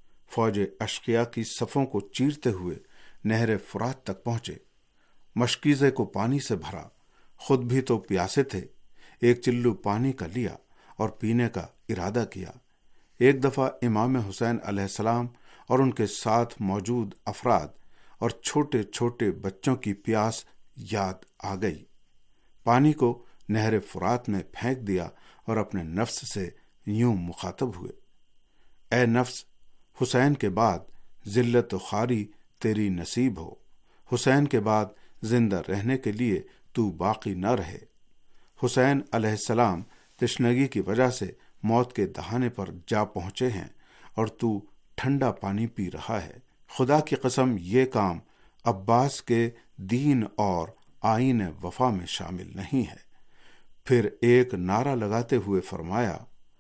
فوج اشقیاء کی صفوں کو چیرتے ہوئے نہر فرات تک پہنچے، مشکیزے کو پانی سے بھرا، خود بھی تو پیاسے تھے، ایک چلو پانی کا لیا اور پینے کا ارادہ کیا۔ ایک دفعہ امام حسین علیہ السلام اور ان کے ساتھ موجود افراد اور چھوٹے چھوٹے بچوں کی پیاس یاد آ گئی۔ پانی کو نہر فرات میں پھینک دیا اور اپنے نفس سے یوں مخاطب ہوئے، اے نفس، حسین کے بعد ذلت و خواری تیری نصیب ہو، حسین کے بعد زندہ رہنے کے لیے تو باقی نہ رہے۔ حسین علیہ السلام تشنگی کی وجہ سے موت کے دہانے پر جا پہنچے ہیں اور تو ٹھنڈا پانی پی رہا ہے۔ خدا کی قسم یہ کام عباس کے دین اور آئین وفا میں شامل نہیں ہے۔ پھر ایک نعرہ لگاتے ہوئے فرمایا،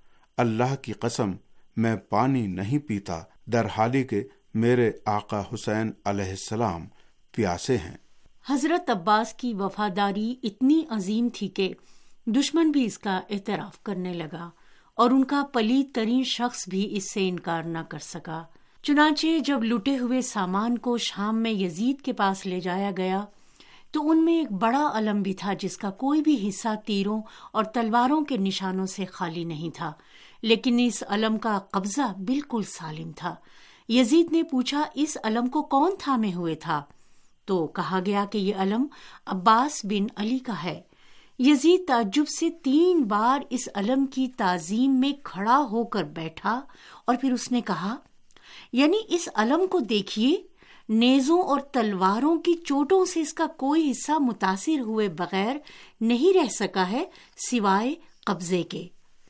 اللہ کی قسم میں پانی نہیں پیتا، در حالی کہ میرے آقا حسین علیہ السلام پیاسے ہیں۔ حضرت عباس کی وفاداری اتنی عظیم تھی کہ دشمن بھی اس کا اعتراف کرنے لگا اور ان کا پلید ترین شخص بھی اس سے انکار نہ کر سکا۔ چنانچہ جب لٹے ہوئے سامان کو شام میں یزید کے پاس لے جایا گیا تو ان میں ایک بڑا علم بھی تھا جس کا کوئی بھی حصہ تیروں اور تلواروں کے نشانوں سے خالی نہیں تھا، لیکن اس علم کا قبضہ بالکل سالم تھا۔ یزید نے پوچھا، اس علم کو کون تھامے ہوئے تھا؟ تو کہا گیا کہ یہ علم عباس بن علی کا ہے۔ یزید تعجب سے تین بار اس علم کی تعظیم میں کھڑا ہو کر بیٹھا اور پھر اس نے کہا، یعنی اس علم کو دیکھیے، نیزوں اور تلواروں کی چوٹوں سے اس کا کوئی حصہ متاثر ہوئے بغیر نہیں رہ سکا ہے سوائے قبضے کے۔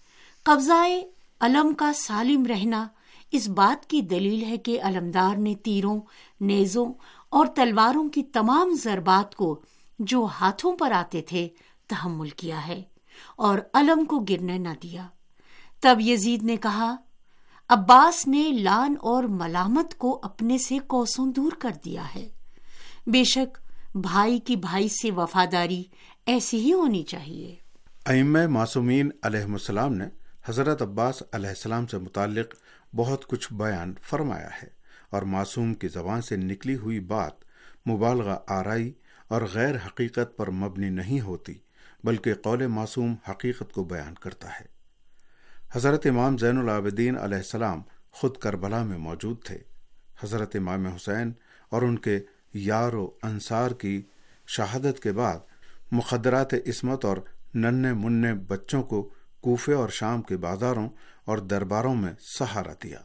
قبضہ علم کا سالم رہنا اس بات کی دلیل ہے کہ علمدار نے تیروں، نیزوں اور تلواروں کی تمام ضربات کو جو ہاتھوں پر آتے تھے تحمل کیا ہے اور علم کو گرنے نہ دیا۔ تب یزید نے کہا، عباس نے لعن اور ملامت کو اپنے سے کوسوں دور کر دیا ہے۔ بے شک بھائی کی بھائی سے وفاداری ایسی ہی ہونی چاہیے۔ ائمہ معصومین علیہم السلام نے حضرت عباس علیہ السلام سے متعلق بہت کچھ بیان فرمایا ہے، اور معصوم کی زبان سے نکلی ہوئی بات مبالغہ آرائی اور غیر حقیقت پر مبنی نہیں ہوتی، بلکہ قول معصوم حقیقت کو بیان کرتا ہے۔ حضرت امام زین العابدین علیہ السلام خود کربلا میں موجود تھے۔ حضرت امام حسین اور ان کے یار و انصار کی شہادت کے بعد مخدرات عصمت اور ننھے منھے بچوں کو کوفے اور شام کے بازاروں اور درباروں میں سہارا دیا۔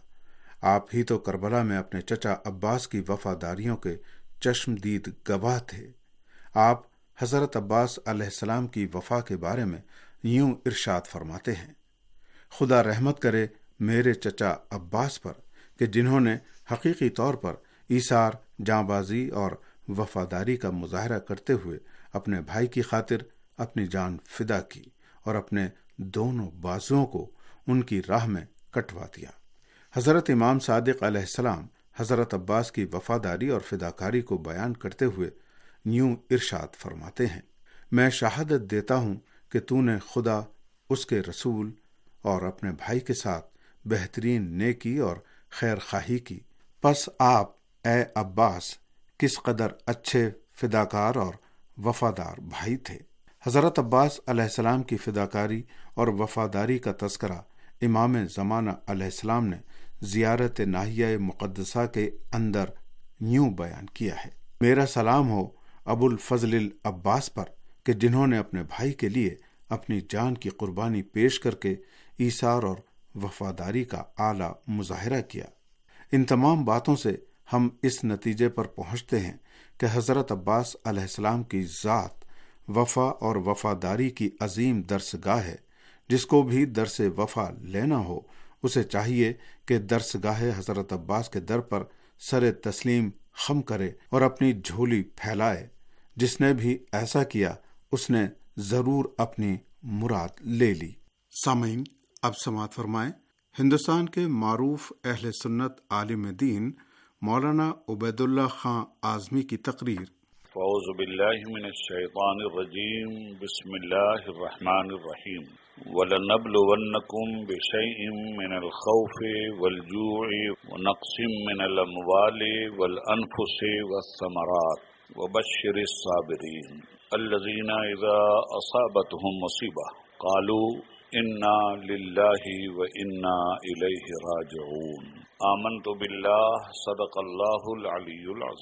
آپ ہی تو کربلا میں اپنے چچا عباس کی وفاداریوں کے چشم دید گواہ تھے۔ آپ حضرت عباس علیہ السلام کی وفا کے بارے میں یوں ارشاد فرماتے ہیں، خدا رحمت کرے میرے چچا عباس پر کہ جنہوں نے حقیقی طور پر ایثار، جاں بازی اور وفاداری کا مظاہرہ کرتے ہوئے اپنے بھائی کی خاطر اپنی جان فدا کی اور اپنے دونوں بازوؤں کو ان کی راہ میں کٹوا دیا۔ حضرت امام صادق علیہ السلام حضرت عباس کی وفاداری اور فداکاری کو بیان کرتے ہوئے یوں ارشاد فرماتے ہیں، میں شہادت دیتا ہوں کہ تو نے خدا، اس کے رسول اور اپنے بھائی کے ساتھ بہترین نیکی اور خیر خواہی کی، پس آپ اے عباس کس قدر اچھے فداکار اور وفادار بھائی تھے۔ حضرت عباس علیہ السلام کی فداکاری اور وفاداری کا تذکرہ امام زمانہ علیہ السلام نے زیارت ناحیہ مقدسہ کے اندر یوں بیان کیا ہے، میرا سلام ہو ابو الفضل العباس پر کہ جنہوں نے اپنے بھائی کے لیے اپنی جان کی قربانی پیش کر کے ایثار اور وفاداری کا اعلیٰ مظاہرہ کیا۔ ان تمام باتوں سے ہم اس نتیجے پر پہنچتے ہیں کہ حضرت عباس علیہ السلام کی ذات وفا اور وفاداری کی عظیم درسگاہ ہے۔ جس کو بھی درس وفا لینا ہو اسے چاہیے کہ درسگاہ حضرت عباس کے در پر سر تسلیم خم کرے اور اپنی جھولی پھیلائے۔ جس نے بھی ایسا کیا اس نے ضرور اپنی مراد لے لی۔ سامعین، اب سماعت فرمائیں ہندوستان کے معروف اہل سنت عالم دین مولانا عبید اللہ خان اعظمی کی تقریر۔ اعوذ باللہ من الشیطان الرجیم، بسم اللہ الرحمن الرحیم، وَلَنَبْلُوَنَّكُمْ بِشَيْءٍ مِّنَ الْخَوْفِ وَالْجُوعِ وَنَقْصٍ مِّنَ الْأَمْوَالِ وَالْأَنفُسِ وَالثَّمَرَاتِ وَبَشِّرِ الصَّابِرِينَ الَّذِينَ إِذَا أَصَابَتْهُم مُّصِيبَةٌ قَالُوا إِنَّا لِلَّهِ وَإِنَّا إِلَيْهِ رَاجِعُونَ۔ آمنت باللہ، صدق اللہ العلی العظیم۔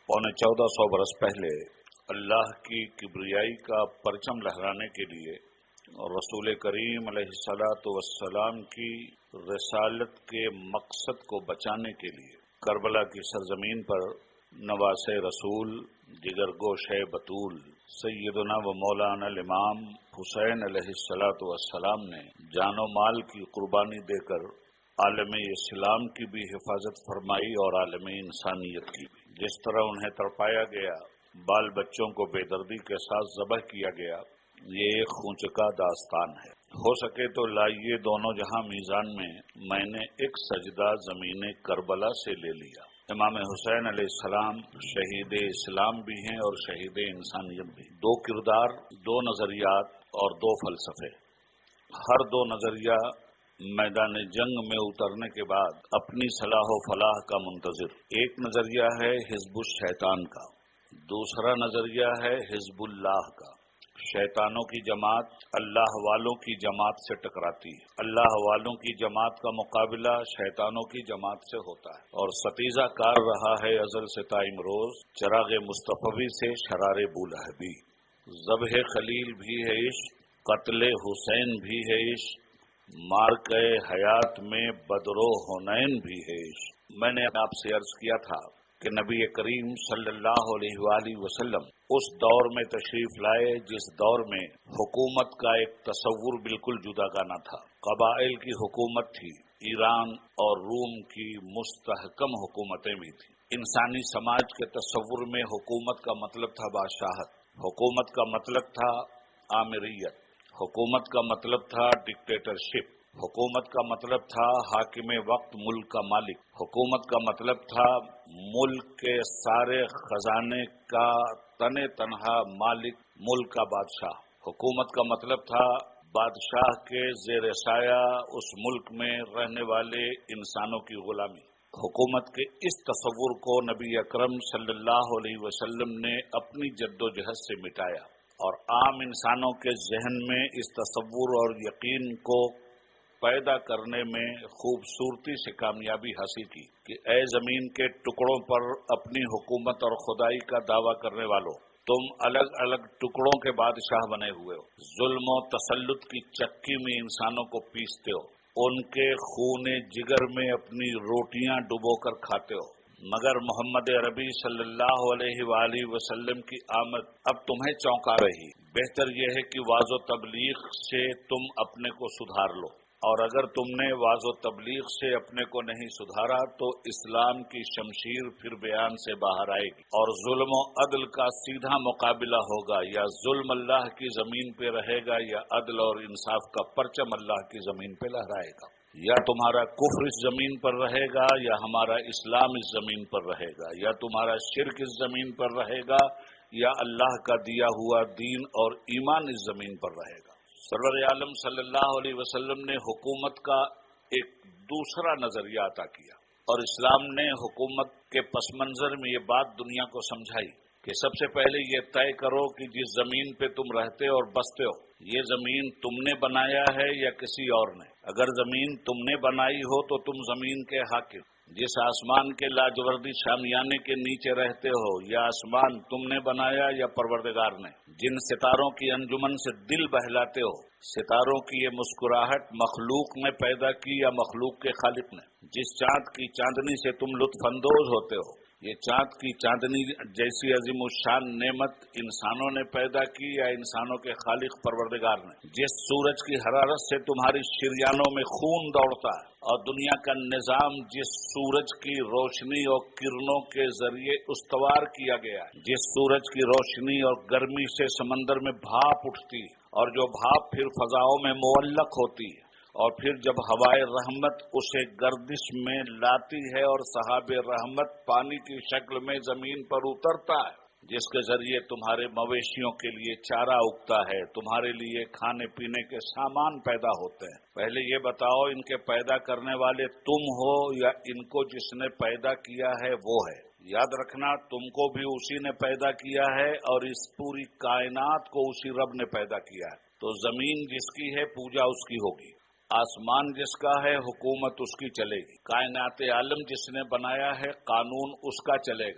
पौने चौदह सौ बरस पहले अल्लाह की किब्रियाई का परचम लहराने के लिए और रसूल करीम अलैहिस्सलातु वस्सलाम की रिसालत के मकसद को बचाने के लिए करबला की सरजमीन पर नवासे रसूल जिगरगोश बतूल सैयदना व मौलाना इमाम हुसैन अलैहिस्सलातु वस्सलाम ने जानो माल की कुर्बानी देकर आलम इस्लाम की भी हिफाजत फरमाई और आलम इंसानियत की भी। जिस तरह उन्हें तड़पाया गया, बाल बच्चों को बेदर्दी के साथ ज़बह किया गया, ये एक खूंचका दास्तान है। हो सके तो लाइए दोनों जहां मीज़ान में मैंने एक सजदा ज़मीन करबला से ले लिया। इमाम हुसैन अलैहिस्सलाम शहीद इस्लाम भी हैं और शहीद इंसानियत भी। दो किरदार, दो नजरियात और दो फलसफे। हर दो नजरिया मैदान जंग में उतरने के बाद अपनी सलाह व फलाह का मुंतजिर। एक नजरिया है हिज़्बुश शैतान का, दूसरा नजरिया है हिज़्बुल्लाह का। शैतानों की जमात अल्लाह वालों की जमात से टकराती है, अल्लाह वालों की जमात का मुकाबला शैतानों की जमात से होता है। और सतीजा कार रहा है अजल से ताइम रोज, चराग मुस्तफवी से शरारे बुलहबी। ज़ब्ह खलील भी है इश्क, कत्ले हुसैन भी है इश्क, मार्के हयात में बदरो हुनैन भी है इश्क। मैंने आपसे अर्ज किया था कि नबी करीम सल्लल्लाहु अलैहि वसल्लम उस दौर में तशरीफ लाए जिस दौर में हुकूमत का एक तसव्वुर बिल्कुल जुदागाना था। कबाइल की हुकूमत थी, ईरान और रूम की मुस्तहकम हुकूमतें भी थी। इंसानी समाज के तसव्वुर में हुकूमत का मतलब था बादशाहत, हुकूमत का मतलब था आमिरियत, हुकूमत का मतलब था डिक्टेटरशिप, हुकूमत का मतलब था हाकिम वक्त मुल्क का मालिक, हुकूमत का मतलब था मुल्क के सारे खजाने का तने तनहा मालिक मुल्क का बादशाह। हुकूमत का मतलब था बादशाह के ज़ेर साया उस मुल्क में रहने वाले इंसानों की गुलामी। हुकूमत के इस तसव्वुर को नबी अकरम सल्लल्लाहु अलैहि वसल्लम ने अपनी जद्दोजहद से मिटाया और आम इंसानों के जहन में इस तसव्वुर और यकीन को पैदा करने में खूबसूरती से कामयाबी हासिल की कि ए जमीन के टुकड़ों पर अपनी हुकूमत और खुदाई का दावा करने वालों, तुम अलग अलग टुकड़ों के बादशाह बने हुए हो, जुल्म और तसल्लुत की चक्की में इंसानों को पीसते हो, उनके खूने जिगर में अपनी रोटियां डुबोकर खाते हो। मगर मोहम्मद अरबी सल्लल्लाहु अलैहि वसल्लम की आमद अब तुम्हें चौंका रही। बेहतर यह है कि वाज़ो तबलीग से तुम अपने को सुधार लो, और अगर तुमने वाज़ो तबलीग से अपने को नहीं सुधारा तो इस्लाम की शमशीर फिर बयान से बाहर आएगी और जुल्म और अदल का सीधा मुकाबला होगा। या जुल्म अल्लाह की जमीन पे रहेगा या अदल और इंसाफ का परचम अल्लाह की जमीन पे लहराएगा। या तुम्हारा कुफ्र इस जमीन पर रहेगा या हमारा इस्लाम इस जमीन पर रहेगा, या तुम्हारा शिर्क इस जमीन पर रहेगा या अल्लाह का दिया हुआ दीन और ईमान इस जमीन पर रहेगा। सरवर आलम सल्लल्लाहु अलैहि वसल्लम ने हुकूमत का एक दूसरा नजरिया अता किया और इस्लाम ने हुकूमत के पस मंजर में ये बात दुनिया को समझाई कि सबसे पहले ये तय करो कि जिस जमीन पे तुम रहते और बसते हो ये जमीन तुमने बनाया है या किसी और ने। अगर जमीन तुमने बनाई हो तो तुम जमीन के हाकिम, जिस आसमान के लाजवर्दी शामियाने के नीचे रहते हो या आसमान तुमने बनाया या परवरदिगार ने। जिन सितारों की अंजुमन से दिल बहलाते हो, सितारों की ये मुस्कुराहट मखलूक ने पैदा की या मखलूक के खालिक ने। जिस चाँद की चांदनी से तुम लुत्फानंदोज होते हो, ये चाँद की चांदनी जैसी अजीमुशान नेमत इंसानों ने पैदा की या इंसानों के खालिक परवरदिगार ने। जिस सूरज की हरारत से तुम्हारी शिरयानों में खून दौड़ता है और दुनिया का निजाम जिस सूरज की रोशनी और किरणों के जरिए उस्तवार किया गया है, जिस सूरज की रोशनी और गर्मी से समंदर में भाप उठती है और जो भाप फिर फजाओं में मुअल्लक होती है और फिर जब हवाए रहमत उसे गर्दिश में लाती है और सहाबे रहमत पानी की शक्ल में जमीन पर उतरता है, जिसके जरिए तुम्हारे मवेशियों के लिए चारा उगता है, तुम्हारे लिए खाने पीने के सामान पैदा होते हैं। पहले ये बताओ इनके पैदा करने वाले तुम हो या इनको जिसने पैदा किया है वो है। याद रखना तुमको भी उसी ने पैदा किया है और इस पूरी कायनात को उसी रब ने पैदा किया है। तो जमीन जिसकी है पूजा उसकी होगी, आसमान जिसका है हुकूमत उसकी चलेगी, कायनात आलम जिसने बनाया है कानून उसका चलेगा।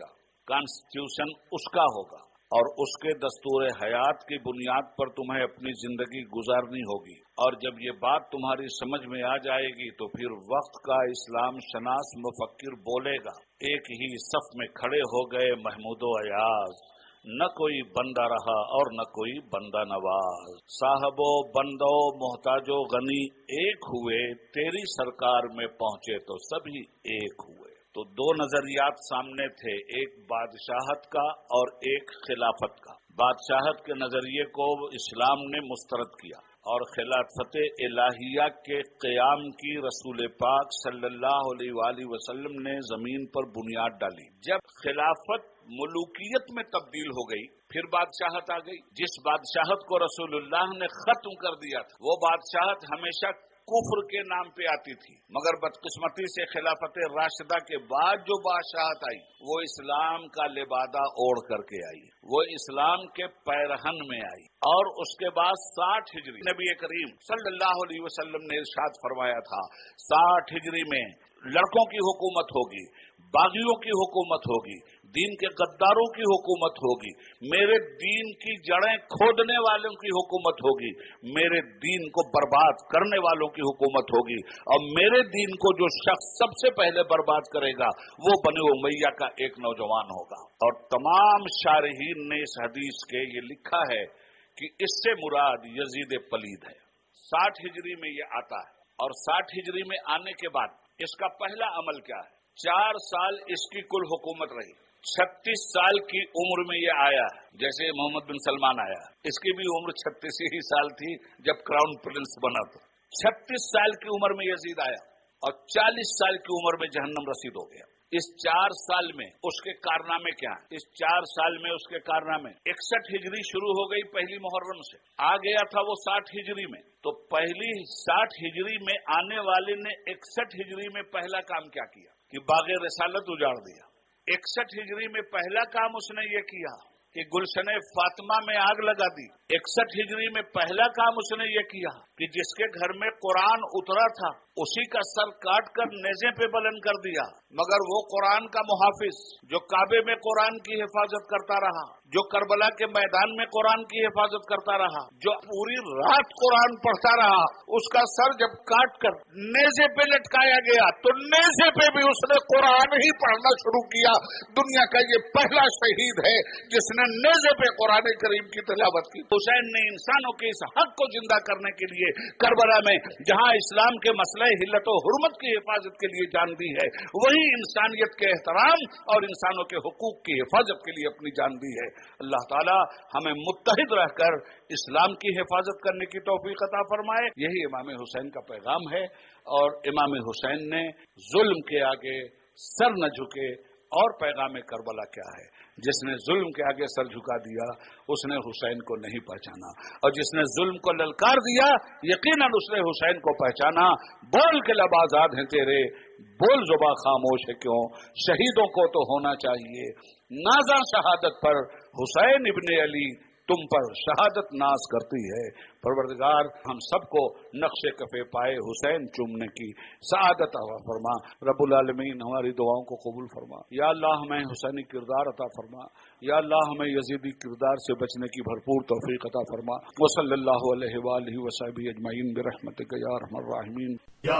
کانسٹیٹیوشن اس کا ہوگا اور اس کے دستور حیات کی بنیاد پر تمہیں اپنی زندگی گزارنی ہوگی. اور جب یہ بات تمہاری سمجھ میں آ جائے گی تو پھر وقت کا اسلام شناس مفکر بولے گا. ایک ہی صف میں کھڑے ہو گئے محمود و ایاز، نہ کوئی بندہ رہا اور نہ کوئی بندہ نواز. صاحب و بندو محتاج و غنی ایک ہوئے، تیری سرکار میں پہنچے تو سبھی ایک ہوئے. تو دو نظریات سامنے تھے، ایک بادشاہت کا اور ایک خلافت کا. بادشاہت کے نظریے کو اسلام نے مسترد کیا اور خلافت الہیہ کے قیام کی رسول پاک صلی اللہ علیہ وآلہ وسلم نے زمین پر بنیاد ڈالی. جب خلافت ملوکیت میں تبدیل ہو گئی پھر بادشاہت آ گئی. جس بادشاہت کو رسول اللہ نے ختم کر دیا تھا وہ بادشاہت ہمیشہ کفر کے نام پہ آتی تھی، مگر بدقسمتی سے خلافت راشدہ کے بعد جو بادشاہت آئی وہ اسلام کا لبادہ اوڑھ کر کے آئی، وہ اسلام کے پیرہن میں آئی. اور اس کے بعد ساٹھ ہجری نبی کریم صلی اللہ علیہ وسلم نے ارشاد فرمایا تھا ساٹھ ہجری میں لڑکوں کی حکومت ہوگی، باغیوں کی حکومت ہوگی، دین کے غداروں کی حکومت ہوگی، میرے دین کی جڑیں کھودنے والوں کی حکومت ہوگی، میرے دین کو برباد کرنے والوں کی حکومت ہوگی. اور میرے دین کو جو شخص سب سے پہلے برباد کرے گا وہ بنو امیہ کا ایک نوجوان ہوگا. اور تمام شارحین نے اس حدیث کے یہ لکھا ہے کہ اس سے مراد یزید پلید ہے. ساٹھ ہجری میں یہ آتا ہے اور ساٹھ ہجری میں آنے کے بعد اس کا پہلا عمل کیا ہے؟ چار سال اس کی کل حکومت رہی. چھتیس سال کی عمر میں یہ آیا جیسے محمد بن سلمان آیا، اس کی بھی عمر چھتیس ہی سال تھی جب کراؤن پرنس بنا. تو چھتیس سال کی عمر میں یزید آیا اور چالیس سال کی عمر میں جہنم رسید ہو گیا. اس چار سال میں اس کے کارنامے کیا ہیں؟ اس چار سال میں اس کے کارنامے اکسٹھ ہجری شروع ہو گئی پہلی محرم سے، آ گیا تھا وہ ساٹھ ہجری میں. تو پہلی ساٹھ ہجری میں آنے والے نے اکسٹھ ہجری میں پہلا کام کیا کیا کہ باغ رسالت اجاڑ دیا. اکسٹھ ہجری میں پہلا کام اس نے یہ کیا کہ گلشن فاطمہ میں آگ لگا دی. اکسٹھ ہجری میں پہلا کام اس نے یہ کیا کہ جس کے گھر میں قرآن اترا تھا اسی کا سر کاٹ کر نیزے پہ بلند کر دیا. مگر وہ قرآن کا محافظ جو کعبے میں قرآن کی حفاظت کرتا رہا، جو کربلا کے میدان میں قرآن کی حفاظت کرتا رہا، جو پوری رات قرآن پڑھتا رہا، اس کا سر جب کاٹ کر نیزے پہ لٹکایا گیا تو نیزے پہ بھی اس نے قرآن ہی پڑھنا شروع کیا. دنیا کا یہ پہلا شہید ہے جس نے نیزے پہ قرآن کریم کی تلاوت کی. حسین نے انسانوں کے اس حق کو زندہ کرنے کے لیے کربلا میں جہاں اسلام کے مسئلہ حلت و حرمت کی حفاظت کے لیے جان دی ہے، وہی انسانیت کے احترام اور انسانوں کے حقوق کی حفاظت کے لیے اپنی جان دی ہے. اللہ تعالی ہمیں متحد رہ کر اسلام کی حفاظت کرنے کی توفیق عطا فرمائے. یہی امام حسین کا پیغام ہے اور امام حسین نے ظلم کے آگے سر نہ جھکے. اور پیغام کربلا کیا ہے؟ جس نے ظلم کے آگے سر جھکا دیا اس نے حسین کو نہیں پہچانا، اور جس نے ظلم کو للکار دیا یقیناً اس نے حسین کو پہچانا. بول کے لب آزاد ہیں تیرے، بول زباں خاموش ہے کیوں، شہیدوں کو تو ہونا چاہیے نازاں شہادت پر. حسین ابن علی تم پر شہادت ناز کرتی ہے. پروردگار ہم سب کو نقش کفے پائے حسین چومنے کی سعادت عطا فرما. رب العالمین ہماری دعاؤں کو قبول فرما. یا اللہ ہمیں حسینی کردار عطا فرما. یا اللہ ہمیں یزیدی کردار سے بچنے کی بھرپور توفیق عطا فرما. وصلی اللہ علیہ وآلہ وصحبہ اجمعین برحمتک یا ارحم الراحمین. یا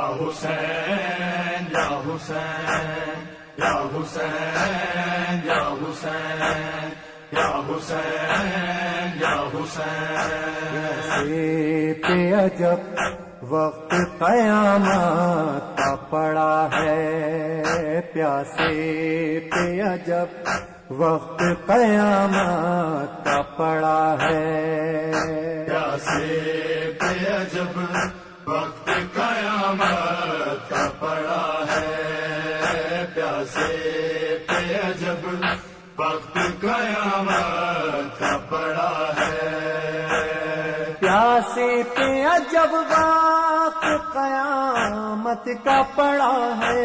حسین یا حسین یا حسین یا حسین یا حسین یا حسین. پہ عجب وقت قیامت کا پڑا ہے، پیاسے پہ عجب وقت قیامت کا پڑا ہے. پیاسے پہ عجب وقت قیامت کا پڑا ہے. پیاسے پہ عجب وقت قیامت کا پڑا ہے. پیاسے پہ عجب وقت قیامت کا پڑا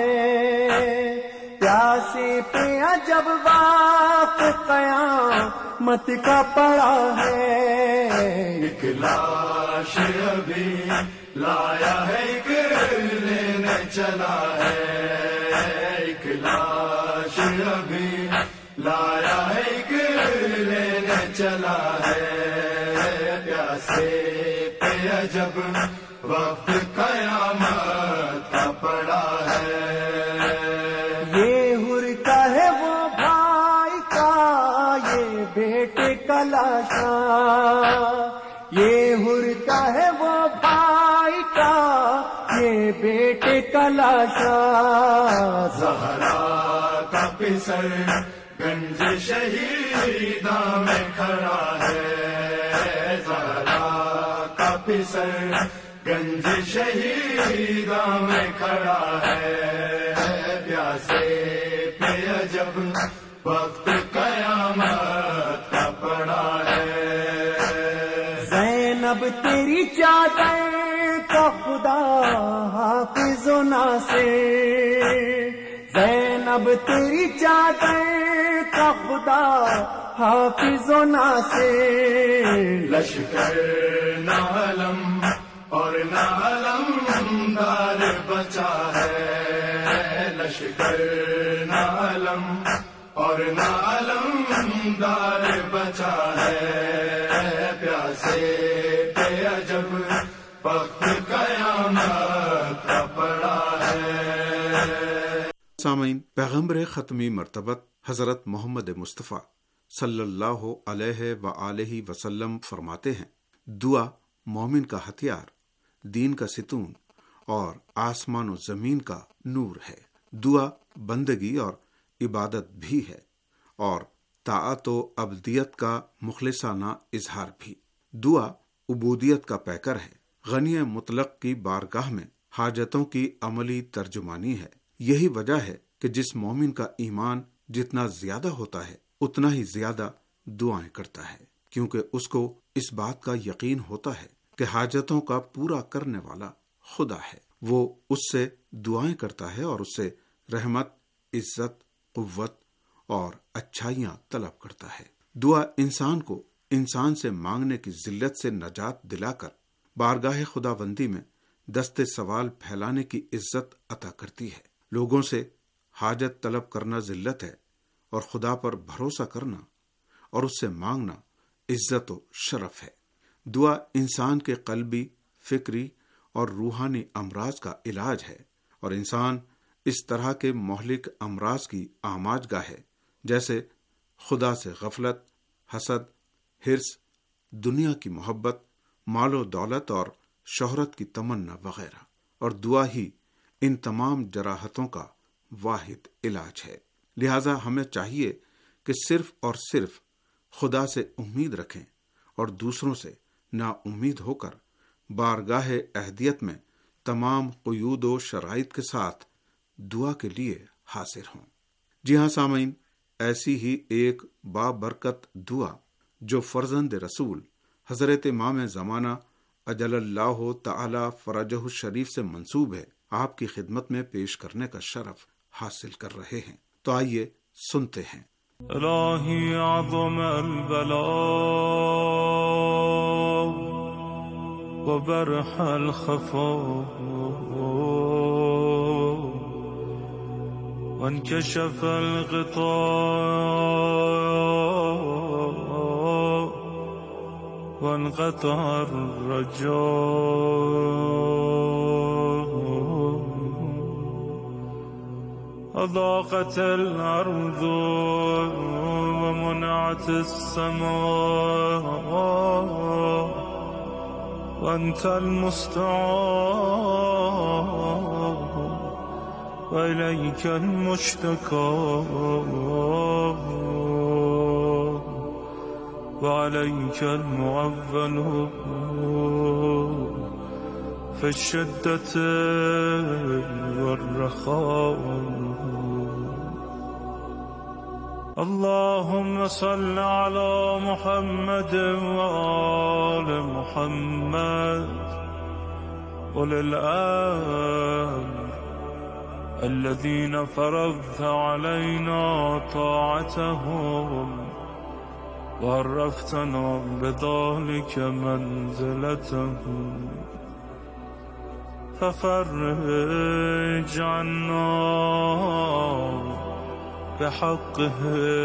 ہے. پیاسے پہ عجب وقت قیامت کا پڑا ہے. ایک لاش ابھی لایا ہے ایک لینے چلا ہے. ایک لاش ابھی لایا ایک لینے چلا ہے پیاسے پہ عجب وقت قیامت کا پڑا ہے. یہ ہرتا ہے وہ بھائی کا یہ بیٹے کا لاشا, یہ ہرتا ہے وہ بھائی کا یہ بیٹے کا لاشا. زہرا کا پسر گنج شہیداں میں کھڑا ہے, زہرا کا پسر گنج شہیداں میں کھڑا ہے, پیاسے پہ عجب وقت قیامت کا پڑا ہے. زینب تیری چادر کا خدا حافظ و ناصر, زینب تیری چادر کا خدا حافظ و ناصر. لشکر نہ علم اور نہ علمدار بچا ہے, لشکر نہ علم اور نہ علمدار بچا ہے, پیاسے پہ عجب وقت قیامت کا پڑا ہے. سامعین, پیغمبر ختمی مرتبت حضرت محمد مصطفیٰ صلی اللہ علیہ وآلہ وسلم فرماتے ہیں, دعا مومن کا ہتھیار, دین کا ستون اور آسمان و زمین کا نور ہے. دعا بندگی اور عبادت بھی ہے اور طاعت و عبدیت کا مخلصانہ اظہار بھی. دعا عبودیت کا پیکر ہے, غنی مطلق کی بارگاہ میں حاجتوں کی عملی ترجمانی ہے. یہی وجہ ہے کہ جس مومن کا ایمان جتنا زیادہ ہوتا ہے اتنا ہی زیادہ دعائیں کرتا ہے, کیونکہ اس کو اس بات کا یقین ہوتا ہے کہ حاجتوں کا پورا کرنے والا خدا ہے. وہ اس سے دعائیں کرتا ہے اور اس سے رحمت, عزت, قوت اور اچھائیاں طلب کرتا ہے. دعا انسان کو انسان سے مانگنے کی ذلت سے نجات دلا کر بارگاہ خداوندی میں دست سوال پھیلانے کی عزت عطا کرتی ہے. لوگوں سے حاجت طلب کرنا ذلت ہے اور خدا پر بھروسہ کرنا اور اس سے مانگنا عزت و شرف ہے. دعا انسان کے قلبی, فکری اور روحانی امراض کا علاج ہے اور انسان اس طرح کے مہلک امراض کی آماج گاہ ہے جیسے خدا سے غفلت, حسد, حرص, دنیا کی محبت, مال و دولت اور شہرت کی تمنا وغیرہ. اور دعا ہی ان تمام جراحتوں کا واحد علاج ہے. لہذا ہمیں چاہیے کہ صرف اور صرف خدا سے امید رکھیں اور دوسروں سے نا امید ہو کر بارگاہ اہدیت میں تمام قیود و شرائط کے ساتھ دعا کے لیے حاضر ہوں. جی ہاں سامعین, ایسی ہی ایک بابرکت دعا جو فرزند رسول حضرت امام زمانہ اجل اللہ تعالی فرجہ الشریف سے منسوب ہے, آپ کی خدمت میں پیش کرنے کا شرف حاصل کر رہے ہیں. تو آئیے سنتے ہیں. الہی اعظم البلاء وبرح الخفاء وانكشف الغطاء وانقطع الرجاء أضاقت الأرض ومنعت السماء وأنت المستعان وإليك المشتكى وعليك المعول في الشدة والرخاء. اللهم صل على محمد وآل محمد أولي الأمر الذين فرضت علينا طاعتهم وعرفتنا بذلك منزلتهم ففرج عنا بحقه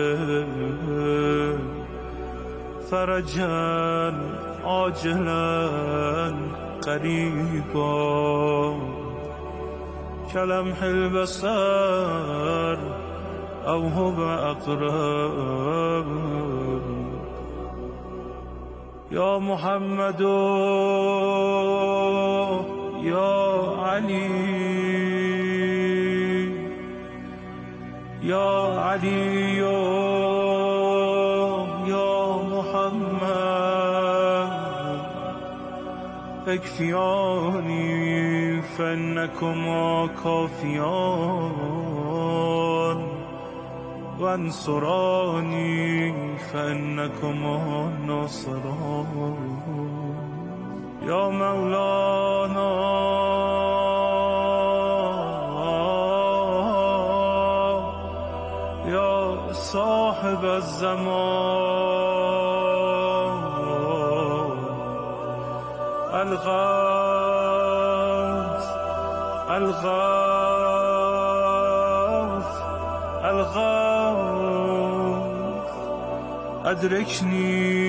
فرجا عاجلا قريبا كلمح البصر أو هو أقرب يا محمد يا علي يا علي يا محمد اكفياني فإنكما كافيان وانصراني فإنكما ناصران يا مولانا يا صاحب الزمان الغوث الغوث الغوث أدركني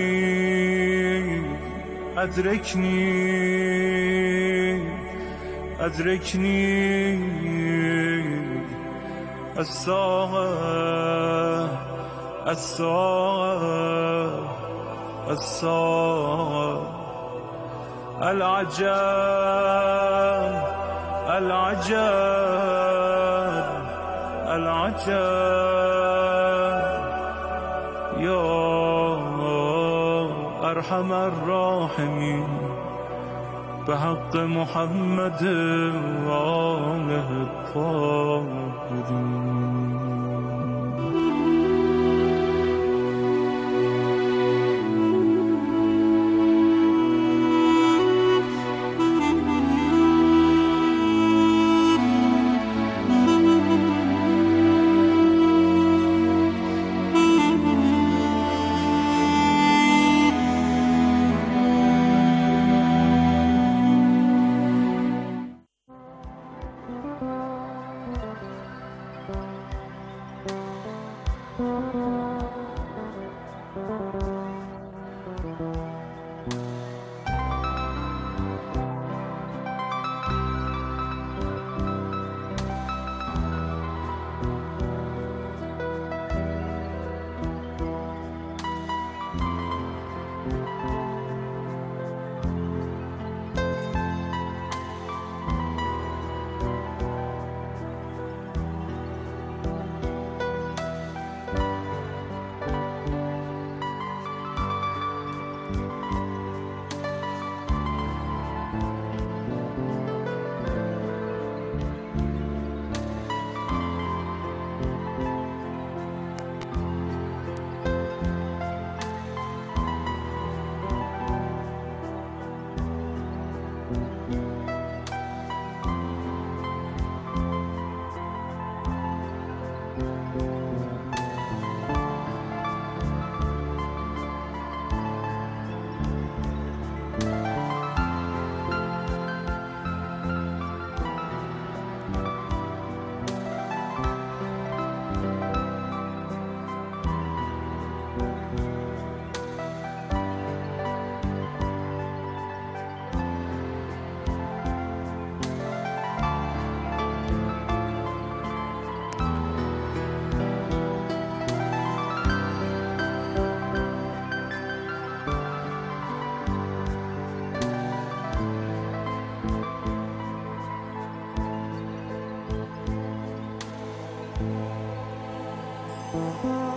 أدركني أدركني الساعة الساعة الساعة العجب العجب العجب يا أرحم الراحمين بحق محمد وآله الطاهرين. Thank you.